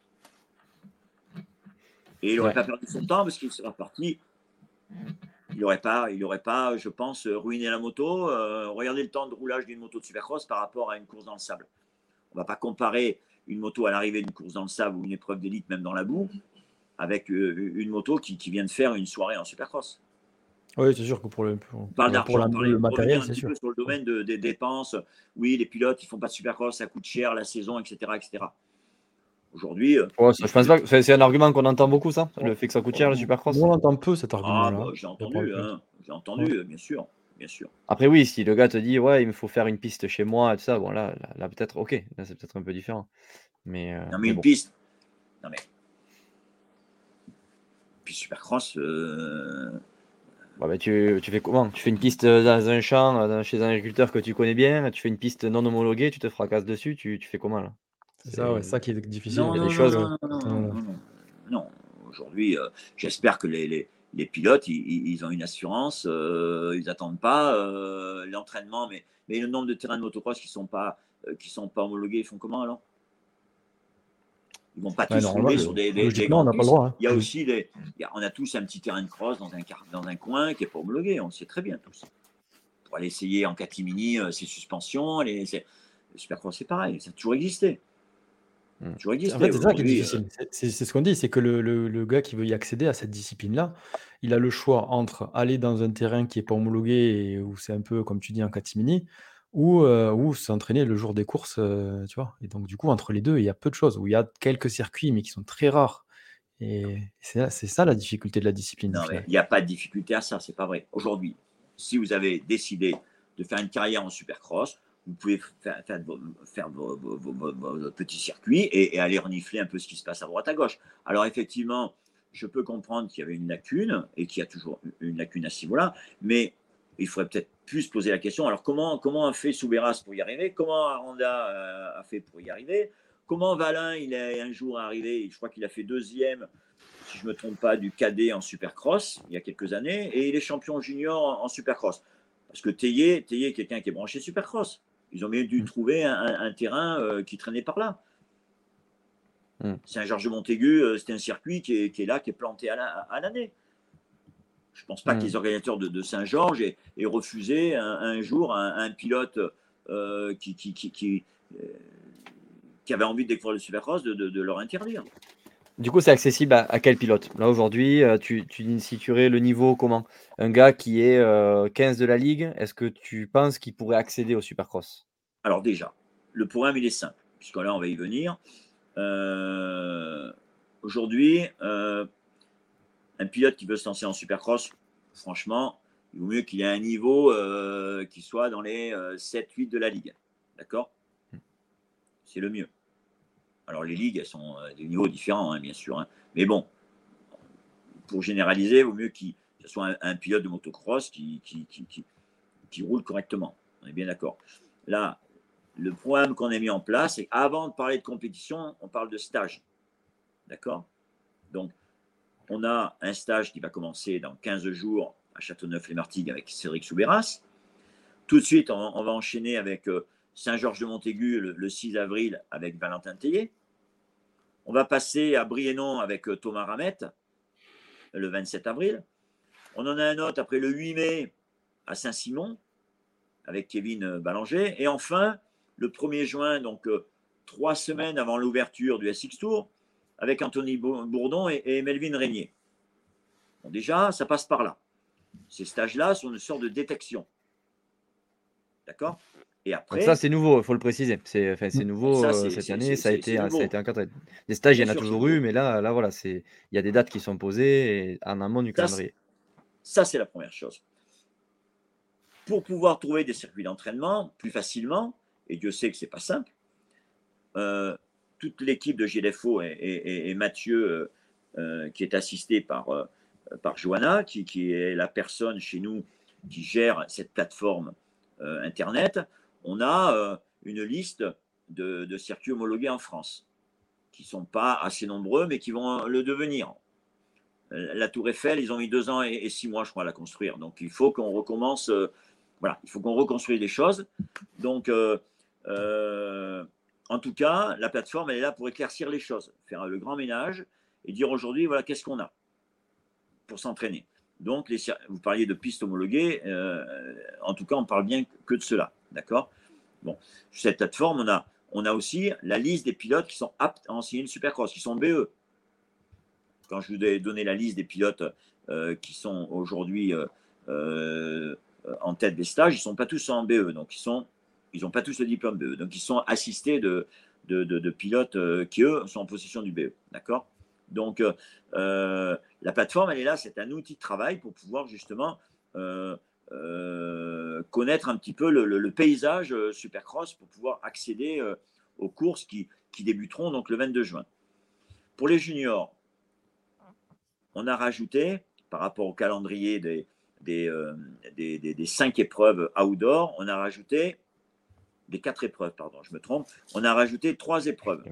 S3: Et il n'aurait ouais. pas perdu son temps parce qu'il serait parti. Il n'aurait pas, il aurait pas, je pense, ruiné la moto. Euh, regardez le temps de roulage d'une moto de supercross par rapport à une course dans le sable. On ne va pas comparer une moto à l'arrivée d'une course dans le sable ou une épreuve d'élite, même dans la boue, avec euh, une moto qui, qui vient de faire une soirée en supercross.
S2: Oui, c'est sûr que pour le, pour,
S3: on parle
S2: pour
S3: d'argent,
S2: la, le matériel, c'est sûr.
S3: Sur le domaine de, des dépenses, oui, les pilotes, ils ne font pas de supercross, ça coûte cher la saison, et cetera, et cetera. Aujourd'hui, euh,
S1: Ouais, ça,
S3: il
S1: je pense
S3: faut...
S1: pas que c'est c'est un argument qu'on entend beaucoup, ça, le
S2: On
S1: fait que ça coûte cher le
S2: on
S1: Supercross.
S2: on entend peu cet
S3: Ah,
S2: argument-là,
S3: bah,
S2: hein.
S3: j'ai
S2: Il y a pas
S3: entendu,
S2: que
S3: hein, j'ai
S2: ouais.
S3: entendu, euh, bien sûr, bien sûr.
S1: Après oui, si le gars te dit: «Ouais, il me faut faire une piste chez moi» et tout ça, bon là là là peut-être OK, là c'est peut-être un peu différent. Mais, heu,
S3: Non, mais
S1: mais
S3: une
S1: bon.
S3: piste, non mais, puis Supercross, euh,
S1: Bah, bah, tu tu fais comment? Tu fais une piste, heu, dans un champ, heu, dans chez un agriculteur que tu connais bien, tu fais une piste non homologuée, tu te fracasses dessus, tu tu fais comment là?
S2: C'est ça, ouais,
S1: C'est
S2: c'est ça qui est difficile,
S3: non,
S1: il y a
S2: ouais,
S1: des
S3: non,
S2: parce
S3: non,
S1: choses
S2: que
S3: non, non,
S2: quand
S3: non,
S2: on
S3: non, non, non. Aujourd'hui, euh, j'espère que les, les, les pilotes, ils, ils- ils ont une assurance, euh, ils n'attendent pas euh, l'entraînement, mais, mais le nombre de terrains de motocross qui ne sont pas, euh, qui sont pas homologués, ils font comment alors? Ils vont pas
S2: ouais,
S3: tous
S2: normalement,
S3: rouler sur
S2: le
S3: des, des- des
S2: logiquement, on
S3: grandes
S2: n'a pas le
S3: pistes.
S2: droit, hein.
S3: Il y a
S2: Log
S3: aussi des, il y a- on a tous un petit terrain de cross dans un, car- dans un coin qui n'est pas homologué, on le sait très bien tous. Pour aller essayer en catimini euh, ses suspensions, les, c'est- le Supercross c'est pareil, ça a toujours existé.
S1: mmh.
S3: Toujours
S2: C'est en
S3: existé.
S2: fait, c'est ça qui est
S3: Aujourd'hui, euh,
S2: difficile. C'est c'est c'est ce qu'on dit, c'est que le le le gars qui veut y accéder à cette discipline-là, il a le choix entre aller dans un terrain qui est pas homologué et où c'est un peu, comme tu dis, en catimini ou heu, ou s'entraîner le jour des courses, heu, tu vois? Et donc du coup, entre les deux, il y a peu de choses, où il y a quelques circuits, mais qui sont très rares et c'est là c'est ça la difficulté de la discipline, au
S3: non, mais
S2: final.
S3: il n'y a pas de difficulté à ça, c'est pas vrai. Aujourd'hui, si vous avez décidé de faire une carrière en supercross, vous pouvez faire, faire, vos, faire vos, vos, vos, vos, vos petits circuits et, et aller renifler un peu ce qui se passe à droite à gauche. Alors effectivement, je peux comprendre qu'il y avait une lacune et qu'il y a toujours une lacune à ce niveau-là, mais il faudrait peut-être plus se poser la question. Alors comment, comment a fait Souberas pour y arriver? Comment Aranda euh, a fait pour y arriver? Comment Valin, il est un jour arrivé, je crois qu'il a fait deuxième si je ne me trompe pas, du cadet en supercross il y a quelques années, et il est champion junior en, en supercross. Parce que Théier, Théier est quelqu'un qui est branché supercross. Ils ont bien dû
S2: Mmh.
S3: trouver un, un, un terrain euh, qui traînait par là.
S1: Mmh.
S3: Saint-Georges-de-Montaigu, euh, c'était un circuit qui est, qui est là, qui est planté à, la, à l'année. Je ne pense pas que les
S1: Mmh.
S3: organisateurs de, de Saint-Georges aient, aient refusé un, un jour un, un pilote euh, qui, qui, qui, qui, euh, qui avait envie de découvrir le supercross de, de, de leur interdire.
S1: Du coup, c'est accessible à à quel pilote? Là, aujourd'hui, heu, tu tu situerais le niveau comment? Un gars qui est, heu, quinze de la ligue, est-ce que tu penses qu'il pourrait accéder au Supercross?
S3: Alors déjà, le programme, il est simple, puisque là, on va y venir. Euh, Aujourd'hui, euh, un pilote qui veut se lancer en supercross, franchement, il vaut mieux qu'il ait un niveau euh, qui soit dans les euh, sept huit de la ligue. D'accord? C'est le mieux. Alors, les ligues, elles sont euh, des niveaux différents, hein, bien sûr. Hein. Mais bon, pour généraliser, il vaut mieux qu'il ce soit un, un pilote de motocross qui, qui, qui, qui, qui roule correctement. On est bien d'accord. Là, le programme qu'on a mis en place, c'est qu'avant de parler de compétition, on parle de stage. D'accord? Donc, on a un stage qui va commencer dans quinze jours à Châteauneuf-les-Martigues avec Cédric Souberas. Tout de suite, on, on va enchaîner avec euh, Saint-Georges-de-Montaigu le, le six avril avec Valentin Théier. On va passer à Briennon avec euh, Thomas Ramette le vingt-sept avril. On en a un autre après le huit mai à Saint-Simon avec Kevin Ballanger. Et enfin, le premier juin, donc euh, trois semaines avant l'ouverture du S X Tour, avec Anthony Bourdon et, et Melvin Régnier. Bon, déjà, ça passe par là. Ces stages-là sont une sorte de détection. D'accord? Et
S1: Donc ça,
S3: après,
S1: c'est nouveau, il faut le préciser. C'est enfin, c'est
S2: Mmh.
S3: bon,
S1: nouveau,
S3: ça,
S1: heu,
S3: c'est
S1: cette
S3: c'est-
S1: année,
S3: c'est-
S1: ça a
S3: c'est- c'est
S1: été, ça a
S3: nouveau.
S1: été encadré. Des stages, il y
S3: Bien
S1: en a
S3: sûr, c'est
S1: toujours eu,
S3: nouveau.
S1: mais là là, voilà, c'est il y a des dates qui sont posées et en amont du
S3: Ça,
S1: calendrier.
S3: ça c'est la première chose. Pour pouvoir trouver des circuits d'entraînement plus facilement, et Dieu sait que ce n'est pas simple, euh, toute l'équipe de G L F O et, et, et Mathieu, euh, euh, qui est assisté par, euh, par Johanna, qui, qui est la personne chez nous qui gère cette plateforme euh, Internet, on a euh, une liste de, de circuits homologués en France, qui ne sont pas assez nombreux, mais qui vont le devenir. La Tour Eiffel, ils ont mis deux ans et, et six mois, je crois, à la construire. Donc, il faut qu'on recommence. Euh, voilà, il faut qu'on reconstruise les choses. Donc, euh, euh, en tout cas, la plateforme, elle est là pour éclaircir les choses, faire le grand ménage et dire aujourd'hui, voilà, qu'est-ce qu'on a pour s'entraîner. Donc, les, vous parliez de pistes homologuées. Euh, en tout cas, on parle bien que de cela. D'accord? Bon, sur cette plateforme, on a, on a aussi la liste des pilotes qui sont aptes à enseigner le supercross, qui sont B E. Quand je vous ai donné la liste des pilotes euh, qui sont aujourd'hui euh, euh, en tête des stages, ils ne sont pas tous en B E, donc ils sont, ils n'ont pas tous le diplôme B E, donc ils sont assistés de, de, de, de pilotes euh, qui, eux, sont en possession du B E. D'accord ? Donc, euh, la plateforme, elle est là, c'est un outil de travail pour pouvoir justement euh, euh, connaître un petit peu le, le, le paysage euh, Supercross pour pouvoir accéder euh, aux courses qui, qui débuteront donc le vingt-deux juin. Pour les juniors, on a rajouté, par rapport au calendrier des, des, euh, des, des, des cinq épreuves outdoor, on a rajouté des quatre épreuves, pardon, je me trompe, on a rajouté trois épreuves.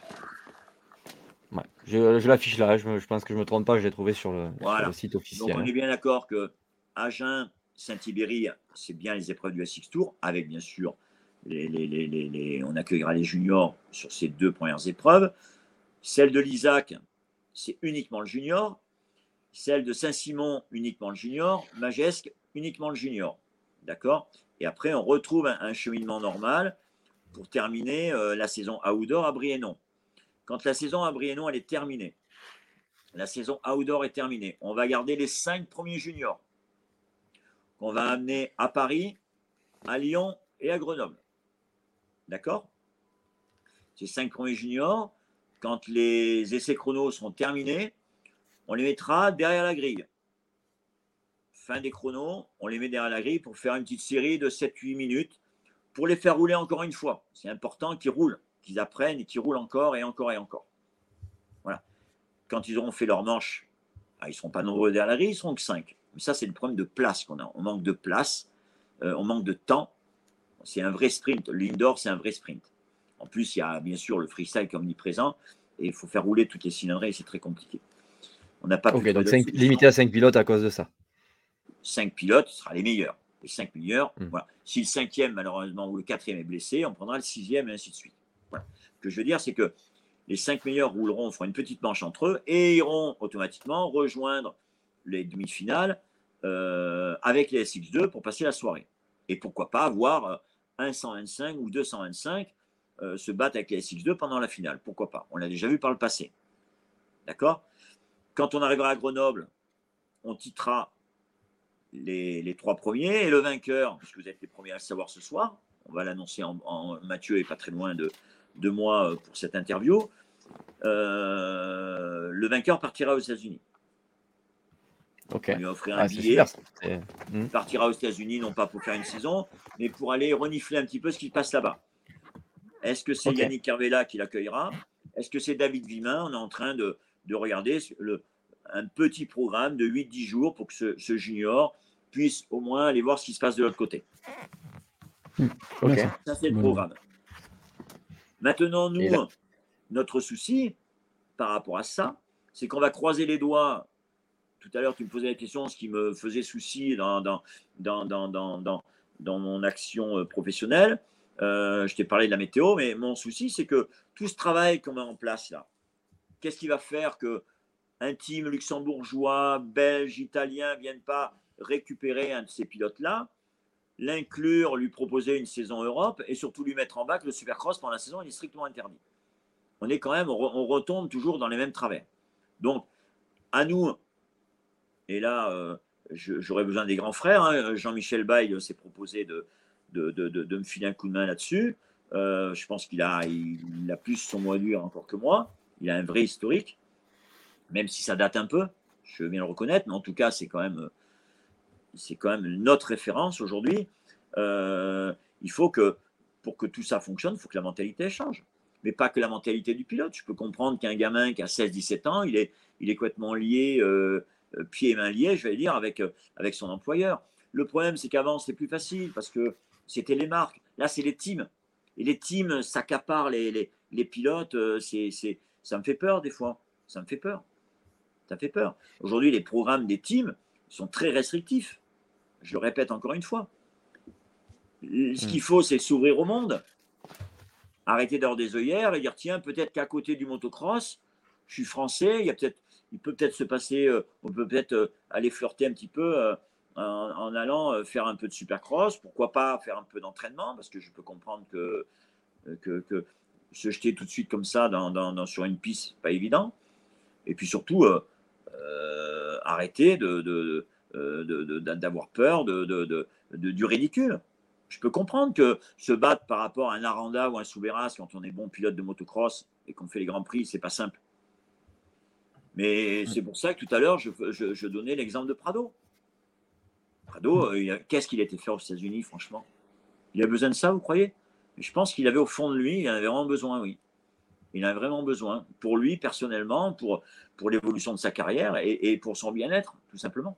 S1: Ouais, je, je l'affiche là, je, me, je pense que je ne me trompe pas, je l'ai trouvé sur le,
S3: Voilà.
S1: sur le site officiel.
S3: Donc on est bien d'accord que Agen, Saint-Ibéry, c'est bien les épreuves du S X Tour, avec bien sûr, les, les, les, les, les, on accueillera les juniors sur ces deux premières épreuves. Celle de l'Isaac, c'est uniquement le junior. Celle de Saint-Simon, uniquement le junior. Magesque, uniquement le junior. D'accord ? Et après, on retrouve un, un cheminement normal pour terminer euh, la saison outdoor à Briennon. Quand la saison à Briennon, elle est terminée, la saison outdoor est terminée, on va garder les cinq premiers juniors qu'on va amener à Paris, à Lyon et à Grenoble. D'accord ? Ces cinq premiers juniors, quand les essais chronos seront terminés, on les mettra derrière la grille. Fin des chronos, on les met derrière la grille pour faire une petite série de sept huit minutes pour les faire rouler encore une fois. C'est important qu'ils roulent, qu'ils apprennent et qu'ils roulent encore et encore et encore. Voilà. Quand ils auront fait leur manche, ah, ils ne seront pas nombreux derrière la grille, ils seront que cinq. Mais ça, c'est le problème de place qu'on a. On manque de place, euh, on manque de temps. C'est un vrai sprint. L'indoor, c'est un vrai sprint. En plus, il y a bien sûr le freestyle qui est omniprésent et il faut faire rouler toutes les cylindrées et c'est très compliqué. On n'a pas
S1: Ok,
S3: pu
S1: donc cinq, limité à cinq pilotes à cause de ça.
S3: cinq pilotes, ce sera les meilleurs. Les cinq meilleurs,
S1: mmh.
S3: voilà. Si le cinquième, malheureusement, ou le quatrième est blessé, on prendra le sixième et ainsi de suite. Voilà. Ce que je veux dire, c'est que les cinq meilleurs rouleront, feront une petite manche entre eux et iront automatiquement rejoindre les demi-finales euh, avec les S X deux pour passer la soirée. Et pourquoi pas avoir un cent vingt-cinq ou deux cent vingt-cinq euh, se battre avec les S X deux pendant la finale. Pourquoi pas ? On l'a déjà vu par le passé. D'accord ? Quand on arrivera à Grenoble, on titrera les, les trois premiers et le vainqueur, puisque vous êtes les premiers à le savoir ce soir, on va l'annoncer en, en Mathieu est pas très loin de, de moi pour cette interview. Euh, le vainqueur partira aux États-Unis.
S1: Ok.
S3: On lui offrira
S1: ah,
S3: un billet.
S1: Super,
S3: il partira aux États-Unis, non pas pour faire une saison, mais pour aller renifler un petit peu ce qui se passe là-bas. Est-ce que c'est okay. Yannick Carvela qui l'accueillera ? Est-ce que c'est David Vimin ? On est en train de, de regarder le, un petit programme de huit dix jours pour que ce, ce junior puisse au moins aller voir ce qui se passe de l'autre côté.
S1: Ok.
S3: Ça, c'est le programme. Maintenant, nous, notre souci par rapport à ça, c'est qu'on va croiser les doigts. Tout à l'heure, tu me posais la question, ce qui me faisait souci dans, dans, dans, dans, dans, dans, dans mon action professionnelle. Euh, je t'ai parlé de la météo, mais mon souci, c'est que tout ce travail qu'on met en place là, qu'est-ce qui va faire qu'un team luxembourgeois, belge, italien ne vienne pas récupérer un de ces pilotes-là, l'inclure, lui proposer une saison Europe et surtout lui mettre en bas que le Supercross pendant la saison, il est strictement interdit. On est quand même, on, on retombe toujours dans les mêmes travers. Donc, à nous, et là, euh, j'aurais besoin des grands frères. Hein. Jean-Michel Bayle s'est proposé de, de, de, de, de me filer un coup de main là-dessus. Euh, je pense qu'il a, il, il a plus son mot à dire encore que moi. Il a un vrai historique, même si ça date un peu. Je veux bien le reconnaître, mais en tout cas, c'est quand même, c'est quand même notre référence aujourd'hui. Euh, il faut que, pour que tout ça fonctionne, il faut que la mentalité change. Mais pas que la mentalité du pilote. Je peux comprendre qu'un gamin qui a seize dix-sept ans, il est, il est complètement lié, euh, pieds et mains liés, je vais dire, avec, avec son employeur. Le problème, c'est qu'avant, c'était plus facile parce que c'était les marques. Là, c'est les teams. Et les teams s'accaparent les, les, les pilotes. C'est, c'est, ça me fait peur des fois. Ça me fait peur. Ça me fait peur. Aujourd'hui, les programmes des teams sont très restrictifs. Je le répète encore une fois. Ce qu'il faut, c'est s'ouvrir au monde. Arrêter d'avoir des œillères et dire, tiens, peut-être qu'à côté du motocross, je suis français, il y a peut-être, il peut peut-être se passer, euh, on peut peut-être euh, aller flirter un petit peu euh, en, en allant euh, faire un peu de supercross, pourquoi pas faire un peu d'entraînement, parce que je peux comprendre que, que, que se jeter tout de suite comme ça dans, dans, dans, sur une piste, c'est pas évident. Et puis surtout, euh, euh, arrêter de, de, de, de, de, d'avoir peur de, de, de, de, du ridicule. Je peux comprendre que se battre par rapport à un Aranda ou un Souberas quand on est bon pilote de motocross et qu'on fait les grands prix, c'est pas simple. Mais c'est pour ça que tout à l'heure, je, je, je donnais l'exemple de Prado. Prado, euh, qu'est-ce qu'il a été fait aux États-Unis, franchement? Il a besoin de ça, vous croyez? Je pense qu'il avait au fond de lui, il en avait vraiment besoin, oui. Il en a vraiment besoin. Pour lui, personnellement, pour, pour l'évolution de sa carrière et, et pour son bien-être, tout simplement.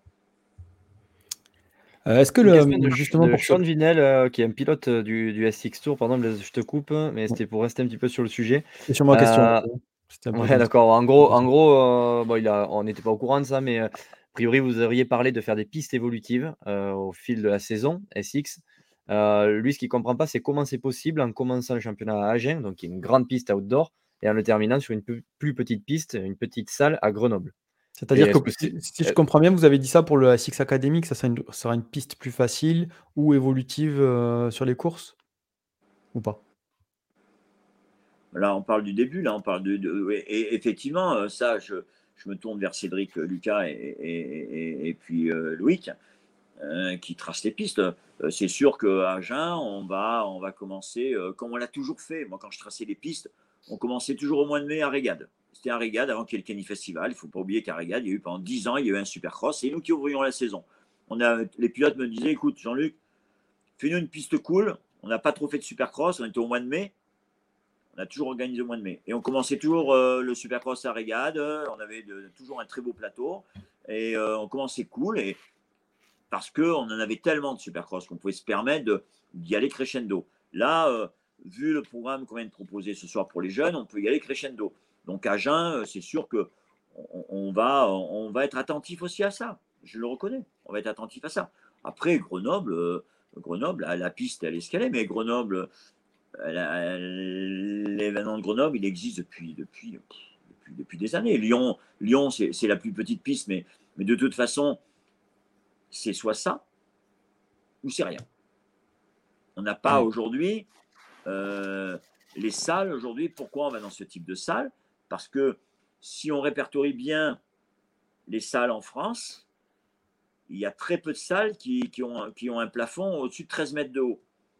S2: Euh, Est-ce que
S1: Une
S2: le,
S1: question de,
S2: justement
S1: de
S2: pour
S1: Sean
S2: ce...
S1: Vinel, euh, qui est un pilote euh, du, du S X Tour, pardon, Blaise, je te coupe, mais c'était pour rester un petit peu sur le sujet.
S2: C'est sur ma question.
S1: Euh,
S2: C'était un peu
S1: ouais,
S2: comme ça.
S1: d'accord. En gros, en gros euh, bon, il a, on n'était pas au courant de ça, mais euh, a priori, vous auriez parlé de faire des pistes évolutives euh, au fil de la saison S X. Euh, lui, ce qu'il ne comprend pas, c'est comment c'est possible en commençant le championnat à Agen, donc qui est une grande piste outdoor, et en le terminant sur une plus, plus petite piste, une petite salle à Grenoble. Et
S2: C'est-à-dire que,
S1: est-ce que c'est...
S2: si, si je
S1: euh,
S2: comprends bien, vous avez dit ça pour le S X Academy, que ça sera une, sera une piste plus facile ou évolutive euh, sur les courses ou pas?
S3: Là, on parle du début, là, on parle de. de et, et effectivement, euh, ça, je, je me tourne vers Cédric, euh, Lucas et, et, et, et puis euh, Loïc, euh, qui tracent les pistes. Euh, c'est sûr qu'à Agen, on va, on va commencer euh, comme on l'a toujours fait. Moi, quand je traçais les pistes, on commençait toujours au mois de mai à Régade. C'était à Régade avant qu'il y ait le Kenny Festival. Il ne faut pas oublier qu'à Régade, il y a eu pendant dix ans, il y a eu un supercross. C'est nous qui ouvrions la saison. On a, les pilotes me disaient, écoute, Jean-Luc, fais-nous une piste cool. On n'a pas trop fait de supercross, on était au mois de mai. On a toujours organisé au mois de mai. Et on commençait toujours euh, le Supercross à Régade. On avait de, toujours un très beau plateau. Et euh, on commençait cool. Et parce qu'on en avait tellement de Supercross qu'on pouvait se permettre de, d'y aller crescendo. Là, euh, vu le programme qu'on vient de proposer ce soir pour les jeunes, on peut y aller crescendo. Donc à Agen, c'est sûr qu'on on va, on va être attentif aussi à ça. Je le reconnais. On va être attentif à ça. Après, Grenoble, euh, Grenoble, la piste, elle est ce qu'elle est. Mais Grenoble, l'événement de Grenoble, il existe depuis, depuis, depuis, depuis des années. Lyon, Lyon c'est, c'est la plus petite piste, mais, mais de toute façon, c'est soit ça ou c'est rien. On n'a pas aujourd'hui euh, les salles. Aujourd'hui, pourquoi on va dans ce type de salle? Parce que si on répertorie bien les salles en France, il y a très peu de salles qui, qui, ont, qui ont un plafond au-dessus de treize mètres de haut.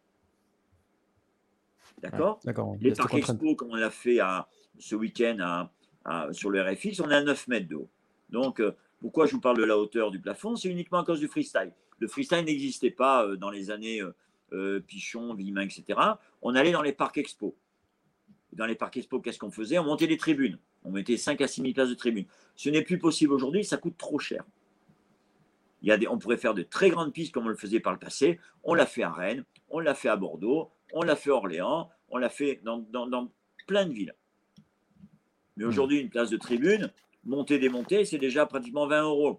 S3: D'accord,
S2: ouais, d'accord.
S3: Les parcs expo, comme on l'a fait à, ce week-end à, à, sur le R F X, on est à neuf mètres de haut. Donc, euh, pourquoi je vous parle de la hauteur du plafond? C'est uniquement à cause du freestyle. Le freestyle n'existait pas euh, dans les années euh, euh, Pichon, Villemin, et cetera. On allait dans les parcs expo. Dans les parcs expo, qu'est-ce qu'on faisait? On montait des tribunes. On mettait cinq à six mille places de tribunes. Ce n'est plus possible aujourd'hui, ça coûte trop cher. Il y a des, on pourrait faire de très grandes pistes comme on le faisait par le passé. On l'a fait à Rennes, on l'a fait à Bordeaux, on l'a fait à Orléans, on l'a fait dans, dans, dans plein de villes. Mais aujourd'hui, une place de tribune, monter, démonter, c'est déjà pratiquement vingt euros.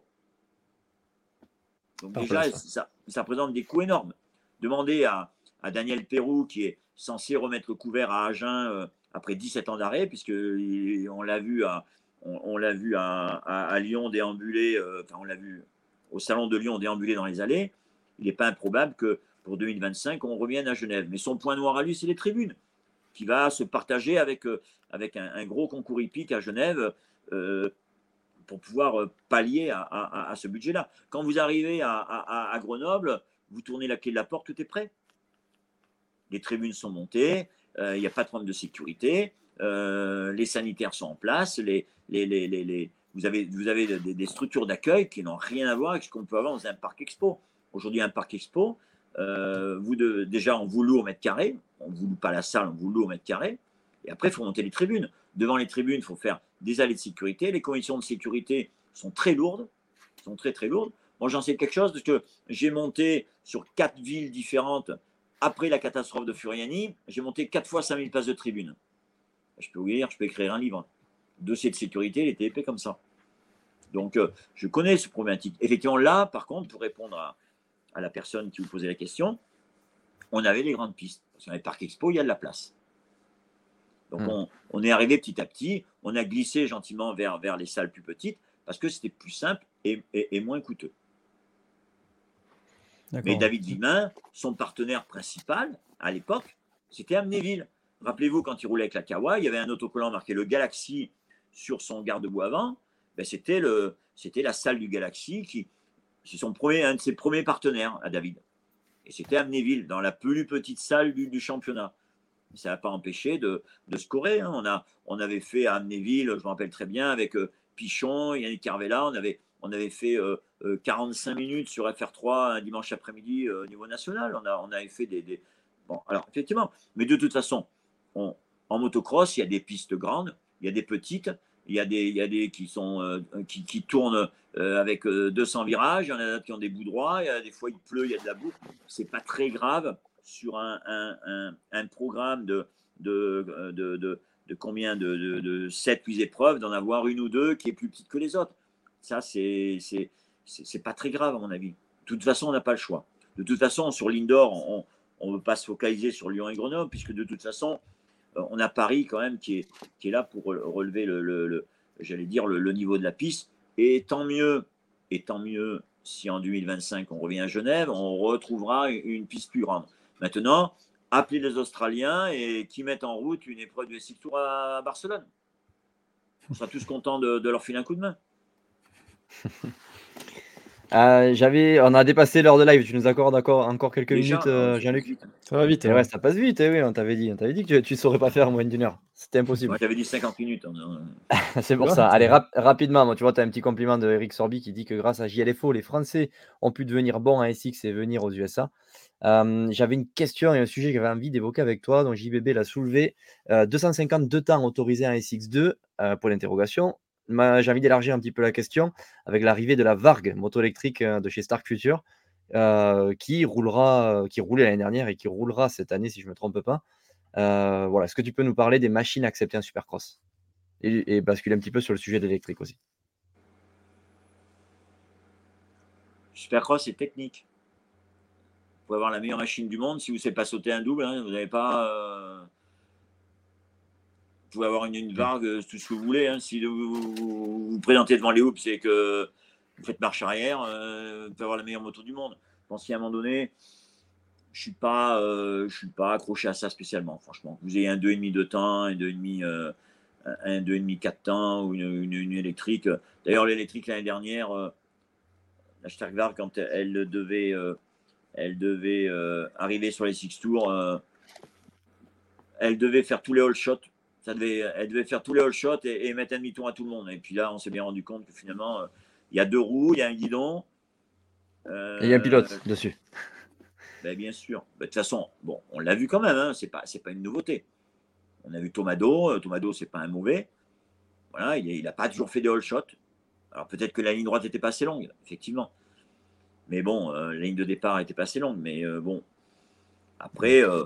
S3: Donc par déjà, place, ça, ça représente des coûts énormes. Demandez à, à Daniel Pérou, qui est censé remettre le couvert à Agen euh, après dix-sept ans d'arrêt, puisqu'on l'a vu à, on, on l'a vu à, à, à Lyon déambuler, euh, enfin on l'a vu au salon de Lyon déambuler dans les allées. Il n'est pas improbable que pour deux mille vingt-cinq, on revienne à Genève. Mais son point noir à lui, c'est les tribunes, qui va se partager avec, euh, avec un, un gros concours hippique à Genève euh, pour pouvoir euh, pallier à, à, à ce budget-là. Quand vous arrivez à, à, à Grenoble, vous tournez la clé de la porte, tout est prêt. Les tribunes sont montées, il euh, n'y a pas de problème de sécurité, euh, les sanitaires sont en place, les, les, les, les, les, vous avez, vous avez des, des structures d'accueil qui n'ont rien à voir avec ce qu'on peut avoir dans un parc expo. Aujourd'hui, un parc expo, euh, vous de, déjà, on vous loue au mètre carré, on ne vous loue pas la salle, on vous loue au mètre carré, et après, il faut monter les tribunes. Devant les tribunes, il faut faire des allées de sécurité. Les conditions de sécurité sont très lourdes, sont très très lourdes. Moi, j'en sais quelque chose parce que j'ai monté sur quatre villes différentes après la catastrophe de Furiani. J'ai monté quatre fois cinq mille places de tribune. Je peux vous dire, je peux écrire un livre. Dossier de sécurité, il était épais comme ça. Donc, euh, je connais ce problématique. Effectivement, là, par contre, pour répondre à, à la personne qui vous posait la question, on avait les grandes pistes. Parce que dans les parcs expo, il y a de la place. Donc, mmh. on, on est arrivé petit à petit. On a glissé gentiment vers, vers les salles plus petites parce que c'était plus simple et, et, et moins coûteux. D'accord. Mais David Villemin, son partenaire principal à l'époque, c'était Amnéville. Rappelez-vous, quand il roulait avec la Kawa, il y avait un autocollant marqué le Galaxy sur son garde-boue avant. Ben, c'était, le, c'était la salle du Galaxy qui, c'est son premier, un de ses premiers partenaires à David. Et c'était Amnéville, dans la plus petite salle du, du championnat. Ça n'a pas empêché de, de scorer. Hein. On, a, on avait fait à Amnéville, je me rappelle très bien, avec euh, Pichon, Yannick Carvela, on avait, on avait fait euh, euh, quarante-cinq minutes sur F R trois un dimanche après-midi euh, au niveau national. On, a, on avait fait des, des... Bon, alors, effectivement, mais de toute façon, on, en motocross, il y a des pistes grandes, il y a des petites, il y a des, il y a des qui, sont, euh, qui, qui tournent euh, avec euh, deux cents virages, il y en a d'autres qui ont des bouts droits, il y a des fois il pleut, il y a de la boue. C'est pas très grave sur un, un, un, un programme de, de, de, de, de combien de, de, de sept huit épreuves, d'en avoir une ou deux qui est plus petite que les autres. Ça, c'est, c'est, c'est, c'est pas très grave, à mon avis. De toute façon, on n'a pas le choix. De toute façon, sur l'indoor, on ne veut pas se focaliser sur Lyon et Grenoble, puisque de toute façon, on a Paris quand même qui est, qui est là pour relever le, le, le j'allais dire le, le niveau de la piste. Et tant mieux, et tant mieux si en deux mille vingt-cinq on revient à Genève, on retrouvera une, une piste plus grande. Maintenant, appelez les Australiens et qui mettent en route une épreuve du S X Tour à Barcelone. On sera tous contents de, de leur filer un coup de main.
S1: Euh, j'avais, on a dépassé l'heure de live. Tu nous accordes encore, encore quelques
S3: Déjà,
S1: minutes, euh, Jean-Luc?
S2: Ça va vite.
S1: Et
S2: Hein.
S1: ouais, ça passe vite. Eh oui, on t'avait dit, on t'avait dit que tu ne saurais pas faire moins d'une heure. C'était impossible.
S3: Moi, j'avais dit cinquante minutes. Hein.
S1: C'est pour ça. Allez, rap- rapidement. Moi, tu vois, tu as un petit compliment de Eric Sorby qui dit que grâce à J L F O, les Français ont pu devenir bons à S X et venir aux U S A. Euh, j'avais une question et un sujet que j'avais envie d'évoquer avec toi, donc J B B l'a soulevé. Euh, deux cent cinquante-deux temps autorisés en S X deux euh, pour l'interrogation. Ma- J'ai envie d'élargir un petit peu la question avec l'arrivée de la Varg, moto électrique euh, de chez Stark Future, euh, qui roulera, qui roulait l'année dernière et qui roulera cette année, si je ne me trompe pas. Euh, voilà. Est-ce que tu peux nous parler des machines acceptées en Supercross et, et basculer un petit peu sur le sujet de l'électrique aussi?
S3: Supercross, c'est technique. Vous pouvez avoir la meilleure machine du monde si vous ne savez pas sauter un double. Hein, vous n'avez pas. Euh... Vous pouvez avoir une, une Varg, tout ce que vous voulez. Hein, si vous, vous vous présentez devant les hoops et que vous faites marche arrière, euh, vous pouvez avoir la meilleure moto du monde. Je pense qu'à un moment donné, je suis pas, euh, je suis pas accroché à ça spécialement, franchement. Vous ayez un deux virgule cinq de temps, un deux virgule cinq, euh, un deux virgule cinq quatre temps ou une, une, une électrique. D'ailleurs, l'électrique l'année dernière, euh, la Stark Varg, quand elle devait, euh, elle devait euh, arriver sur les Six Tours, euh, elle devait faire tous les all shots. Ça devait, elle devait faire tous les all shots et, et mettre un demi-tour à tout le monde. Et puis là, on s'est bien rendu compte que finalement, euh, il y a deux roues, il y a un guidon.
S1: Euh, et il y a un pilote dessus.
S3: Ben, bien sûr. Ben, de toute façon, bon, on l'a vu quand même. Hein, c'est pas, c'est pas une nouveauté. On a vu Tomado. Tomado, c'est pas un mauvais. Voilà, il n'a pas toujours fait des all shots. Alors peut-être que la ligne droite n'était pas assez longue, effectivement. Mais bon, euh, la ligne de départ n'était pas assez longue. Mais euh, bon, après, euh,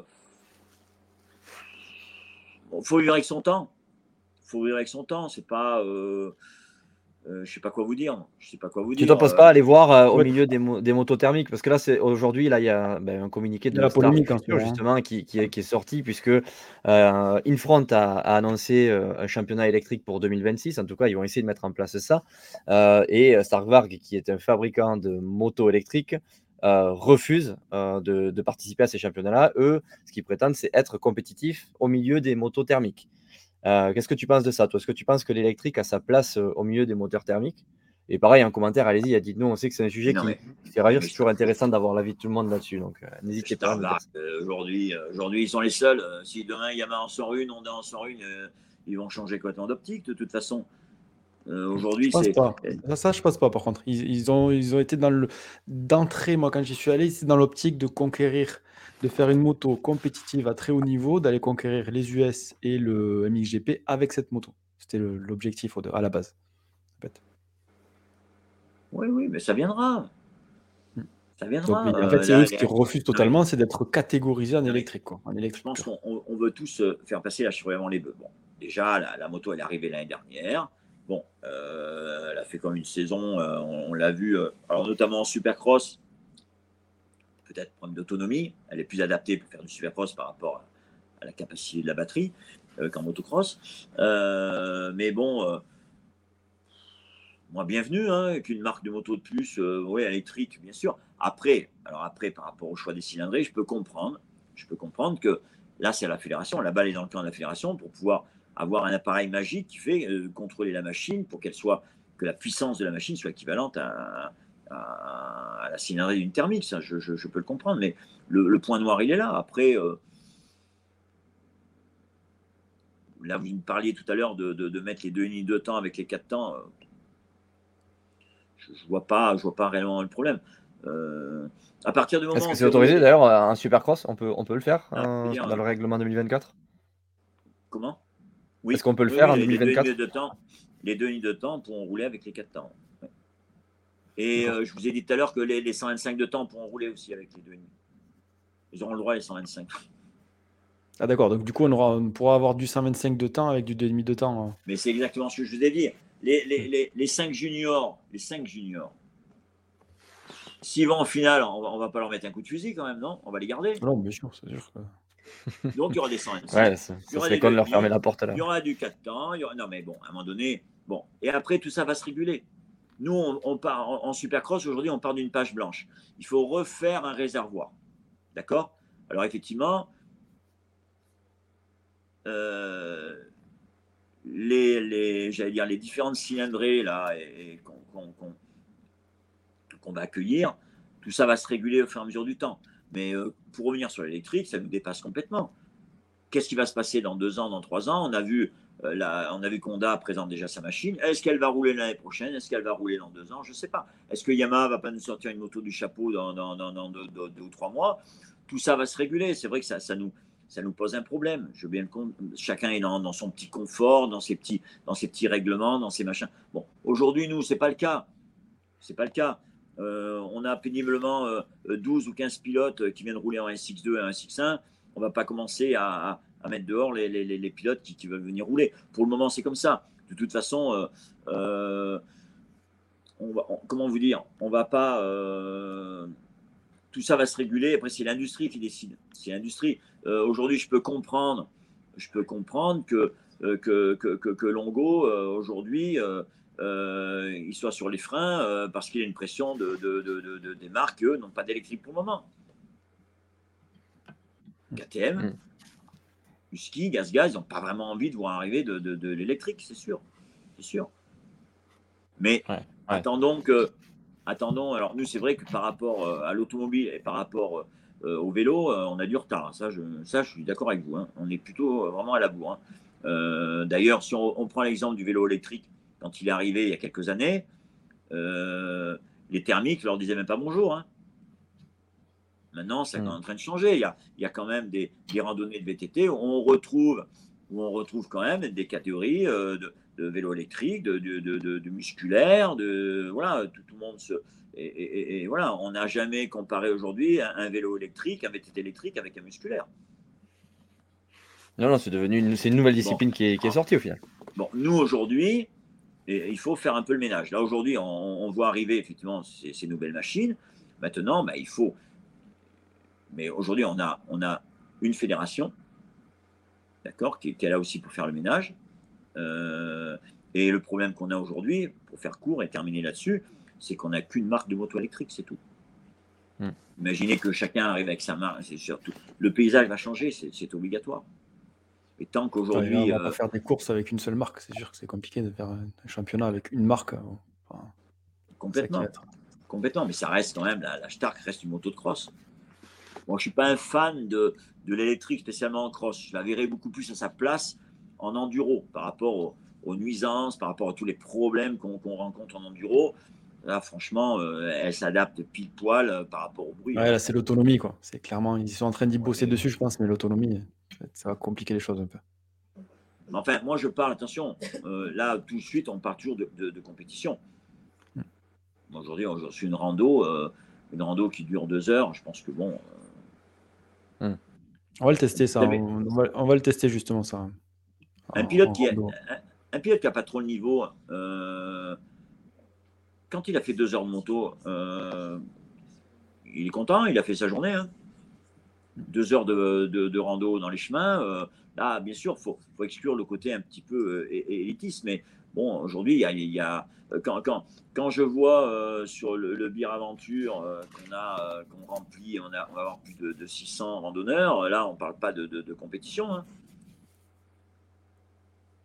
S3: bon, faut vivre avec son temps. Faut vivre avec son temps. C'est pas, euh, euh, je sais pas quoi vous dire. Je sais pas quoi vous
S1: tu
S3: dire.
S1: Tu t'opposes pas à aller voir euh, au ouais. milieu des, mo- des motos thermiques, parce que là, c'est aujourd'hui, là, il y a ben, un communiqué de
S2: la
S1: Star
S2: polémique
S1: Future, justement, hein. qui, qui, est, qui est sorti, puisque euh, Infront a, a annoncé euh, un championnat électrique pour deux mille vingt-six. En tout cas, ils vont essayer de mettre en place ça. Euh, et Stark Varg, qui est un fabricant de motos électriques, euh, refuse euh, de, de participer à ces championnats-là. Eux, ce qu'ils prétendent, c'est être compétitifs au milieu des motos thermiques. Euh, qu'est-ce que tu penses de ça, toi? Est-ce que tu penses que l'électrique a sa place euh, au milieu des moteurs thermiques? Et pareil, en commentaire, allez-y, dites-nous, on sait que c'est un sujet
S3: Non,
S1: qui,
S3: mais-
S1: qui fait réagir,
S3: mais
S1: c'est toujours intéressant d'avoir l'avis de tout le monde là-dessus, donc euh, n'hésitez pas à nous dire ça.
S3: Euh, aujourd'hui, euh, aujourd'hui, ils sont les seuls. Euh, si demain Yamaha en sort une, Honda en sort une, euh, ils vont changer complètement d'optique de toute façon. Euh, aujourd'hui,
S2: Je pense
S3: c'est.
S2: pas. Ça, ça, je pense pas, par contre. Ils, ils ont, ils ont été dans le. D'entrée, moi, quand j'y suis allé, c'est dans l'optique de conquérir, de faire une moto compétitive à très haut niveau, d'aller conquérir les U S et le M X G P avec cette moto. C'était le- l'objectif au- à la base. en fait.
S3: Oui, oui, mais ça viendra.
S2: Mm.
S3: Ça
S2: Donc,
S3: viendra.
S2: oui, en
S3: Euh,
S2: fait, c'est
S3: là,
S2: eux ce
S3: les-
S2: qu'ils refusent totalement, c'est d'être catégorisés en
S3: mais-
S2: électrique, quoi. En
S3: Je
S2: électrique
S3: pense
S2: pur.
S3: qu'on on- on veut tous euh, faire passer la cheveux avant les bœufs. Bon, déjà, la, la moto, elle est arrivée l'année dernière. Bon, euh, elle a fait comme une saison, euh, on, on l'a vu, euh, alors notamment en Supercross, peut-être problème d'autonomie. Elle est plus adaptée pour faire du Supercross par rapport à, à la capacité de la batterie euh, qu'en motocross. Euh, mais bon, euh, moi, bienvenue, hein, avec une marque de moto de plus, euh, ouais, électrique, bien sûr. Après, alors après, par rapport au choix des cylindrées, je peux comprendre, je peux comprendre que là, c'est à la fédération, la balle est dans le camp de la fédération pour pouvoir avoir un appareil magique qui fait euh, contrôler la machine pour qu'elle soit, que la puissance de la machine soit équivalente à, à, à la cylindrée d'une thermique, ça, je, je, je peux le comprendre, mais le, le point noir, il est là. Après, euh, là, vous me parliez tout à l'heure de, de, de mettre les deux lignes de temps avec les quatre temps. Euh, je ne vois pas, je vois pas réellement le problème. Euh, à partir du moment
S1: Est-ce que
S3: où on
S1: c'est
S3: fait
S1: autorisé
S3: rouler,
S1: d'ailleurs un supercross? On peut, on peut le faire
S3: ah, je veux
S1: euh,
S3: dire,
S1: dans
S3: euh,
S1: le règlement deux mille vingt-quatre?
S3: comment?
S1: Est-ce
S3: Oui,
S1: qu'on peut le
S3: oui,
S1: faire
S3: oui,
S1: en
S3: les, les deux lignes
S1: deux mille vingt-quatre?
S3: de temps, les deux lignes de temps pourront rouler avec les quatre temps. Ouais. Et
S1: D'accord.
S3: euh, je vous ai dit tout à l'heure que les, les cent vingt-cinq de temps pourront rouler aussi avec les deux lignes. Ils auront le droit les cent vingt-cinq.
S2: Ah d'accord, donc du coup on, aura, on pourra avoir du cent vingt-cinq de temps avec du deux virgule cinq de temps. hein.
S3: Mais c'est exactement ce que je vous ai dit. Les, les, les, les cinq juniors, les cinq juniors, s'ils vont en finale, on va, on va pas leur mettre un coup de fusil quand même, non? On va les garder.
S2: Non, bien sûr, c'est sûr que...
S3: Donc il y aura des cent vingt-cinq,
S1: Ouais, ça,
S3: il y
S1: ça
S3: aura
S1: serait
S3: des
S1: con de
S3: deux
S1: leur fermer
S3: demi,
S1: la porte
S3: il
S1: là.
S3: y aura du quatre temps, il y aura... Non mais bon, à un moment donné, bon. Et après tout ça va se réguler. Nous, on, on part en, en Supercross, aujourd'hui, on part d'une page blanche. Il faut refaire un réservoir. D'accord? Alors effectivement, euh, les, les, j'allais dire, les différentes cylindrées là, et, et qu'on, qu'on, qu'on, qu'on va accueillir, tout ça va se réguler au fur et à mesure du temps. Mais euh, pour revenir sur l'électrique, ça nous dépasse complètement. Qu'est-ce qui va se passer dans deux ans, dans trois ans? On a vu, euh, la, on a vu qu'Honda présente déjà sa machine. Est-ce qu'elle va rouler l'année prochaine? Est-ce qu'elle va rouler dans deux ans? Je ne sais pas. Est-ce que Yamaha va pas nous sortir une moto du chapeau dans, dans, dans, dans deux, deux, deux ou trois mois? Tout ça va se réguler. C'est vrai que ça, ça, nous, ça nous pose un problème. Je veux bien le compte. Chacun est dans, dans son petit confort, dans ses petits, dans ses petits règlements, dans ses machins. Bon, aujourd'hui, nous, c'est pas le cas. C'est pas le cas. Euh, on a péniblement euh, douze ou quinze pilotes qui viennent rouler en S X deux et en S X un. On ne va pas commencer à, à, à mettre dehors les, les, les pilotes qui, qui, veulent venir rouler. Pour le moment, c'est comme ça. De toute façon, euh, euh, on va, on, comment vous dire, on va pas. Euh, tout ça va se réguler. Après, c'est l'industrie qui décide. C'est l'industrie. Euh, aujourd'hui, je peux comprendre, je peux comprendre que euh, que, que, que, que Longo euh, aujourd'hui. Euh, euh, il soit sur les freins euh, parce qu'il y a une pression de, de, de, de, de des marques, eux, n'ont pas d'électrique pour le moment. K T M,
S1: Mm.
S3: Husky, Gaz Gaz, ils n'ont pas vraiment envie de voir arriver de, de, de l'électrique, c'est sûr. C'est sûr. Mais
S1: Ouais, ouais.
S3: attendons que. Attendons, alors nous, c'est vrai que par rapport euh, à l'automobile et par rapport euh, au vélo, euh, on a du retard. Ça, je, ça, je suis d'accord avec vous. Hein. On est plutôt euh, vraiment à la bourre. Hein. Euh, D'ailleurs, si on, on prend l'exemple du vélo électrique, quand il est arrivé il y a quelques années, euh, les thermiques ne leur disaient même pas bonjour. Hein. Maintenant, c'est
S1: Mm.
S3: en train de changer. Il y a, il y a quand même des, des randonnées de V T T où on retrouve, où on retrouve quand même des catégories euh, de, de vélo électrique, de, de, de, de, de musculaire, de voilà, tout, tout le monde se. Et, et, et voilà, on n'a jamais comparé aujourd'hui un, un vélo électrique, un V T T électrique avec un musculaire.
S1: Non, non, c'est devenu une, c'est une nouvelle
S3: Bon,
S1: discipline qui est, qui est sortie au final.
S3: bon nous aujourd'hui, et il faut faire un peu le ménage. Là aujourd'hui, on, on voit arriver effectivement ces, ces nouvelles machines. Maintenant, bah, il faut. Mais aujourd'hui, on a, on a une fédération, d'accord, qui, qui est là aussi pour faire le ménage. Euh, et le problème qu'on a aujourd'hui, pour faire court et terminer là-dessus, c'est qu'on n'a qu'une marque de moto électrique, c'est tout.
S1: Mm.
S3: Imaginez que chacun arrive avec sa marque, c'est surtout. Le paysage va changer, c'est obligatoire. Et tant
S2: Ouais,
S3: qu'aujourd'hui.
S2: on va
S3: euh,
S2: pas faire des courses avec une seule marque, c'est sûr que c'est compliqué de faire un championnat avec une marque. Enfin, c'est ça qui va
S3: complètement.
S2: être.
S3: Complètement, mais ça reste quand même, la, la Stark reste une moto de cross. Moi, je ne suis pas un fan de, de l'électrique, spécialement en cross. Je la verrais beaucoup plus à sa place en enduro, par rapport aux, aux nuisances, par rapport à tous les problèmes qu'on qu'on rencontre en enduro. Là, franchement, euh, elle s'adapte pile poil euh, par rapport au bruit.
S2: Ouais,
S3: hein.
S2: là, c'est l'autonomie, quoi. C'est clairement, ils sont en train d'y
S3: Ouais,
S2: bosser
S3: mais-
S2: dessus, je pense, mais l'autonomie, ça va compliquer les choses un peu.
S3: mais enfin, moi, je parle, attention, euh, là, tout de suite, on part toujours de, de- de compétition.
S2: Mm.
S3: Aujourd'hui, je suis une rando, euh, une rando qui dure deux heures. Je pense que bon.
S2: On va le tester, ça.
S3: Vous avez-
S2: On, on va, on va le tester, justement, ça.
S3: Un
S2: En,
S3: pilote
S2: en
S3: qui a,
S2: rando.
S3: un, un pilote qui n'a pas trop le niveau, euh, quand il a fait deux heures de moto, euh, il est content, il a fait sa journée. Hein. Deux heures de, de, de rando dans les chemins. Euh, là, bien sûr, il faut, faut exclure le côté un petit peu euh, élitiste. Mais bon, aujourd'hui, il y a, il y a quand, quand, quand je vois euh, sur le, le Bir Aventure euh, qu'on a euh, qu'on remplit, on, a, on va avoir plus de, de six cents randonneurs. Là, on ne parle pas de, de, de compétition. Hein.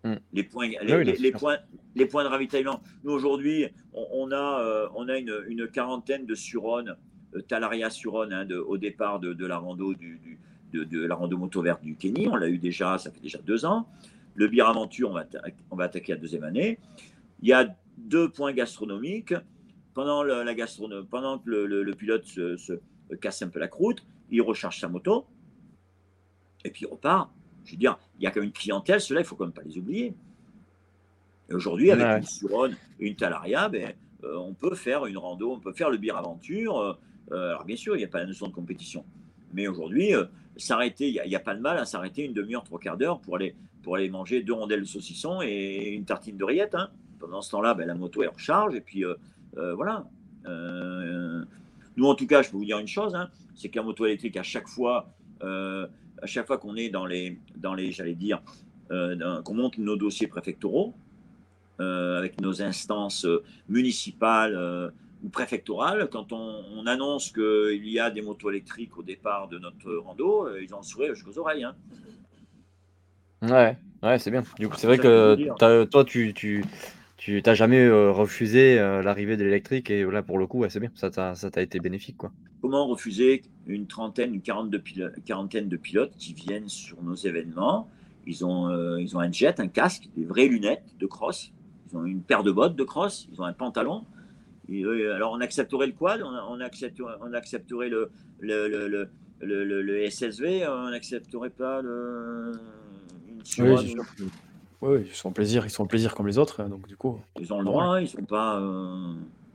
S3: Mmh. Les points, les,
S1: oui,
S3: les, les points, les points de ravitaillement. Nous, aujourd'hui, on, on a, euh, on a une, une quarantaine de Suron, euh, Talaria Suron, hein, de, au départ de, de la rando du, du, de, de la rando moto verte du Kenny. On l'a eu déjà, ça fait déjà deux ans. Le Bir Aventure, on va, on va attaquer la deuxième année. Il y a deux points gastronomiques. Pendant, le, la gastronomie, pendant que le, le, le pilote se, se casse un peu la croûte, il recharge sa moto et puis il repart. Je veux dire, il y a quand même une clientèle, ceux-là, il ne faut quand même pas les oublier. Et aujourd'hui, avec ouais. une Suron et une Talaria, ben, euh, on peut faire une rando, on peut faire le Bir Aventure. Euh, alors bien sûr, il n'y a pas la notion de compétition. Mais aujourd'hui, euh, s'arrêter, il n'y a, a pas de mal à s'arrêter une demi-heure, trois quarts d'heure pour aller, pour aller manger deux rondelles de saucisson et une tartine de rillettes. Hein. Pendant ce temps-là, ben, la moto, elle recharge. Et puis, euh, euh, voilà. Euh, nous, en tout cas, je peux vous dire une chose, hein, c'est que la moto électrique, à chaque fois... Euh, à chaque fois qu'on est dans les, dans les j'allais dire, euh, qu'on monte nos dossiers préfectoraux, euh, avec nos instances municipales euh, ou préfectorales, quand on, on annonce qu'il y a des motos électriques au départ de notre rando, euh, ils ont le sourire jusqu'aux oreilles. Hein.
S1: Ouais, ouais, c'est bien. Du coup, c'est vrai que toi, tu... tu... Tu n'as jamais euh, refusé euh, l'arrivée de l'électrique et là, pour le coup, ouais, c'est bien. Ça t'a, ça t'a été bénéfique, quoi.
S3: Comment refuser une trentaine, une quarantaine de, pilotes, quarantaine de pilotes qui viennent sur nos événements? Ils ont, euh, ils ont un jet, un casque, des vraies lunettes de cross. Ils ont une paire de bottes de cross. Ils ont un pantalon. Et, euh, alors, on accepterait le quad, on, on, accepterait, on accepterait le, le, le, le, le, le, le S S V, on n'accepterait pas le, une
S2: Suron. Oui, ou... Oui, ils sont plaisir, ils sont plaisir comme les autres, donc du coup.
S3: Ils ont le droit, ouais. Ils sont pas. Euh...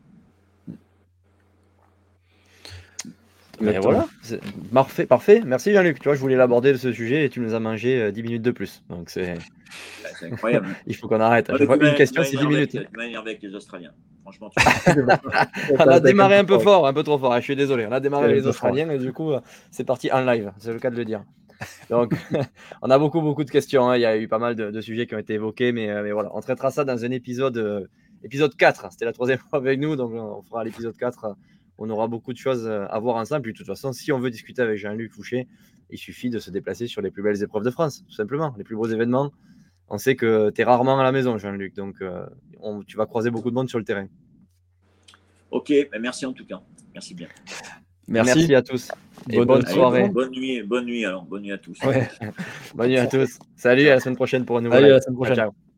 S1: Mais voilà, c'est parfait, parfait. Merci Jean-Luc. Tu vois, je voulais l'aborder de ce sujet et tu nous as mangé euh, dix minutes de plus. Donc c'est.
S3: C'est incroyable.
S1: Il faut qu'on arrête. Je vois une question, c'est dix minutes.
S3: Tu m'as énervé avec les Australiens. Franchement.
S1: Tu... on a démarré un peu fort, un peu trop fort. Je suis désolé. On a démarré avec les Australiens et du coup, c'est parti en live. C'est le cas de le dire. Donc, on a beaucoup, beaucoup de questions. Hein. Il y a eu pas mal de, de sujets qui ont été évoqués, mais, euh, mais voilà, on traitera ça dans un épisode, euh, épisode quatre. C'était la troisième fois avec nous, donc on fera l'épisode quatre. On aura beaucoup de choses à voir ensemble. Puis, de toute façon, si on veut discuter avec Jean-Luc Fouché, il suffit de se déplacer sur les plus belles épreuves de France, tout simplement, les plus beaux événements. On sait que tu es rarement à la maison, Jean-Luc, donc euh, on, tu vas croiser beaucoup de monde sur le terrain.
S3: Ok, merci en tout cas. Merci bien.
S1: Merci, Merci à tous. Et bonne,
S3: bonne
S1: soirée.
S3: Allez, bonne nuit, bonne nuit alors. Bonne nuit à tous.
S1: Ouais. Bonne nuit à tous. Salut, à la semaine prochaine pour un nouveau
S2: Salut,
S1: live.
S2: à la semaine prochaine.
S1: Ciao.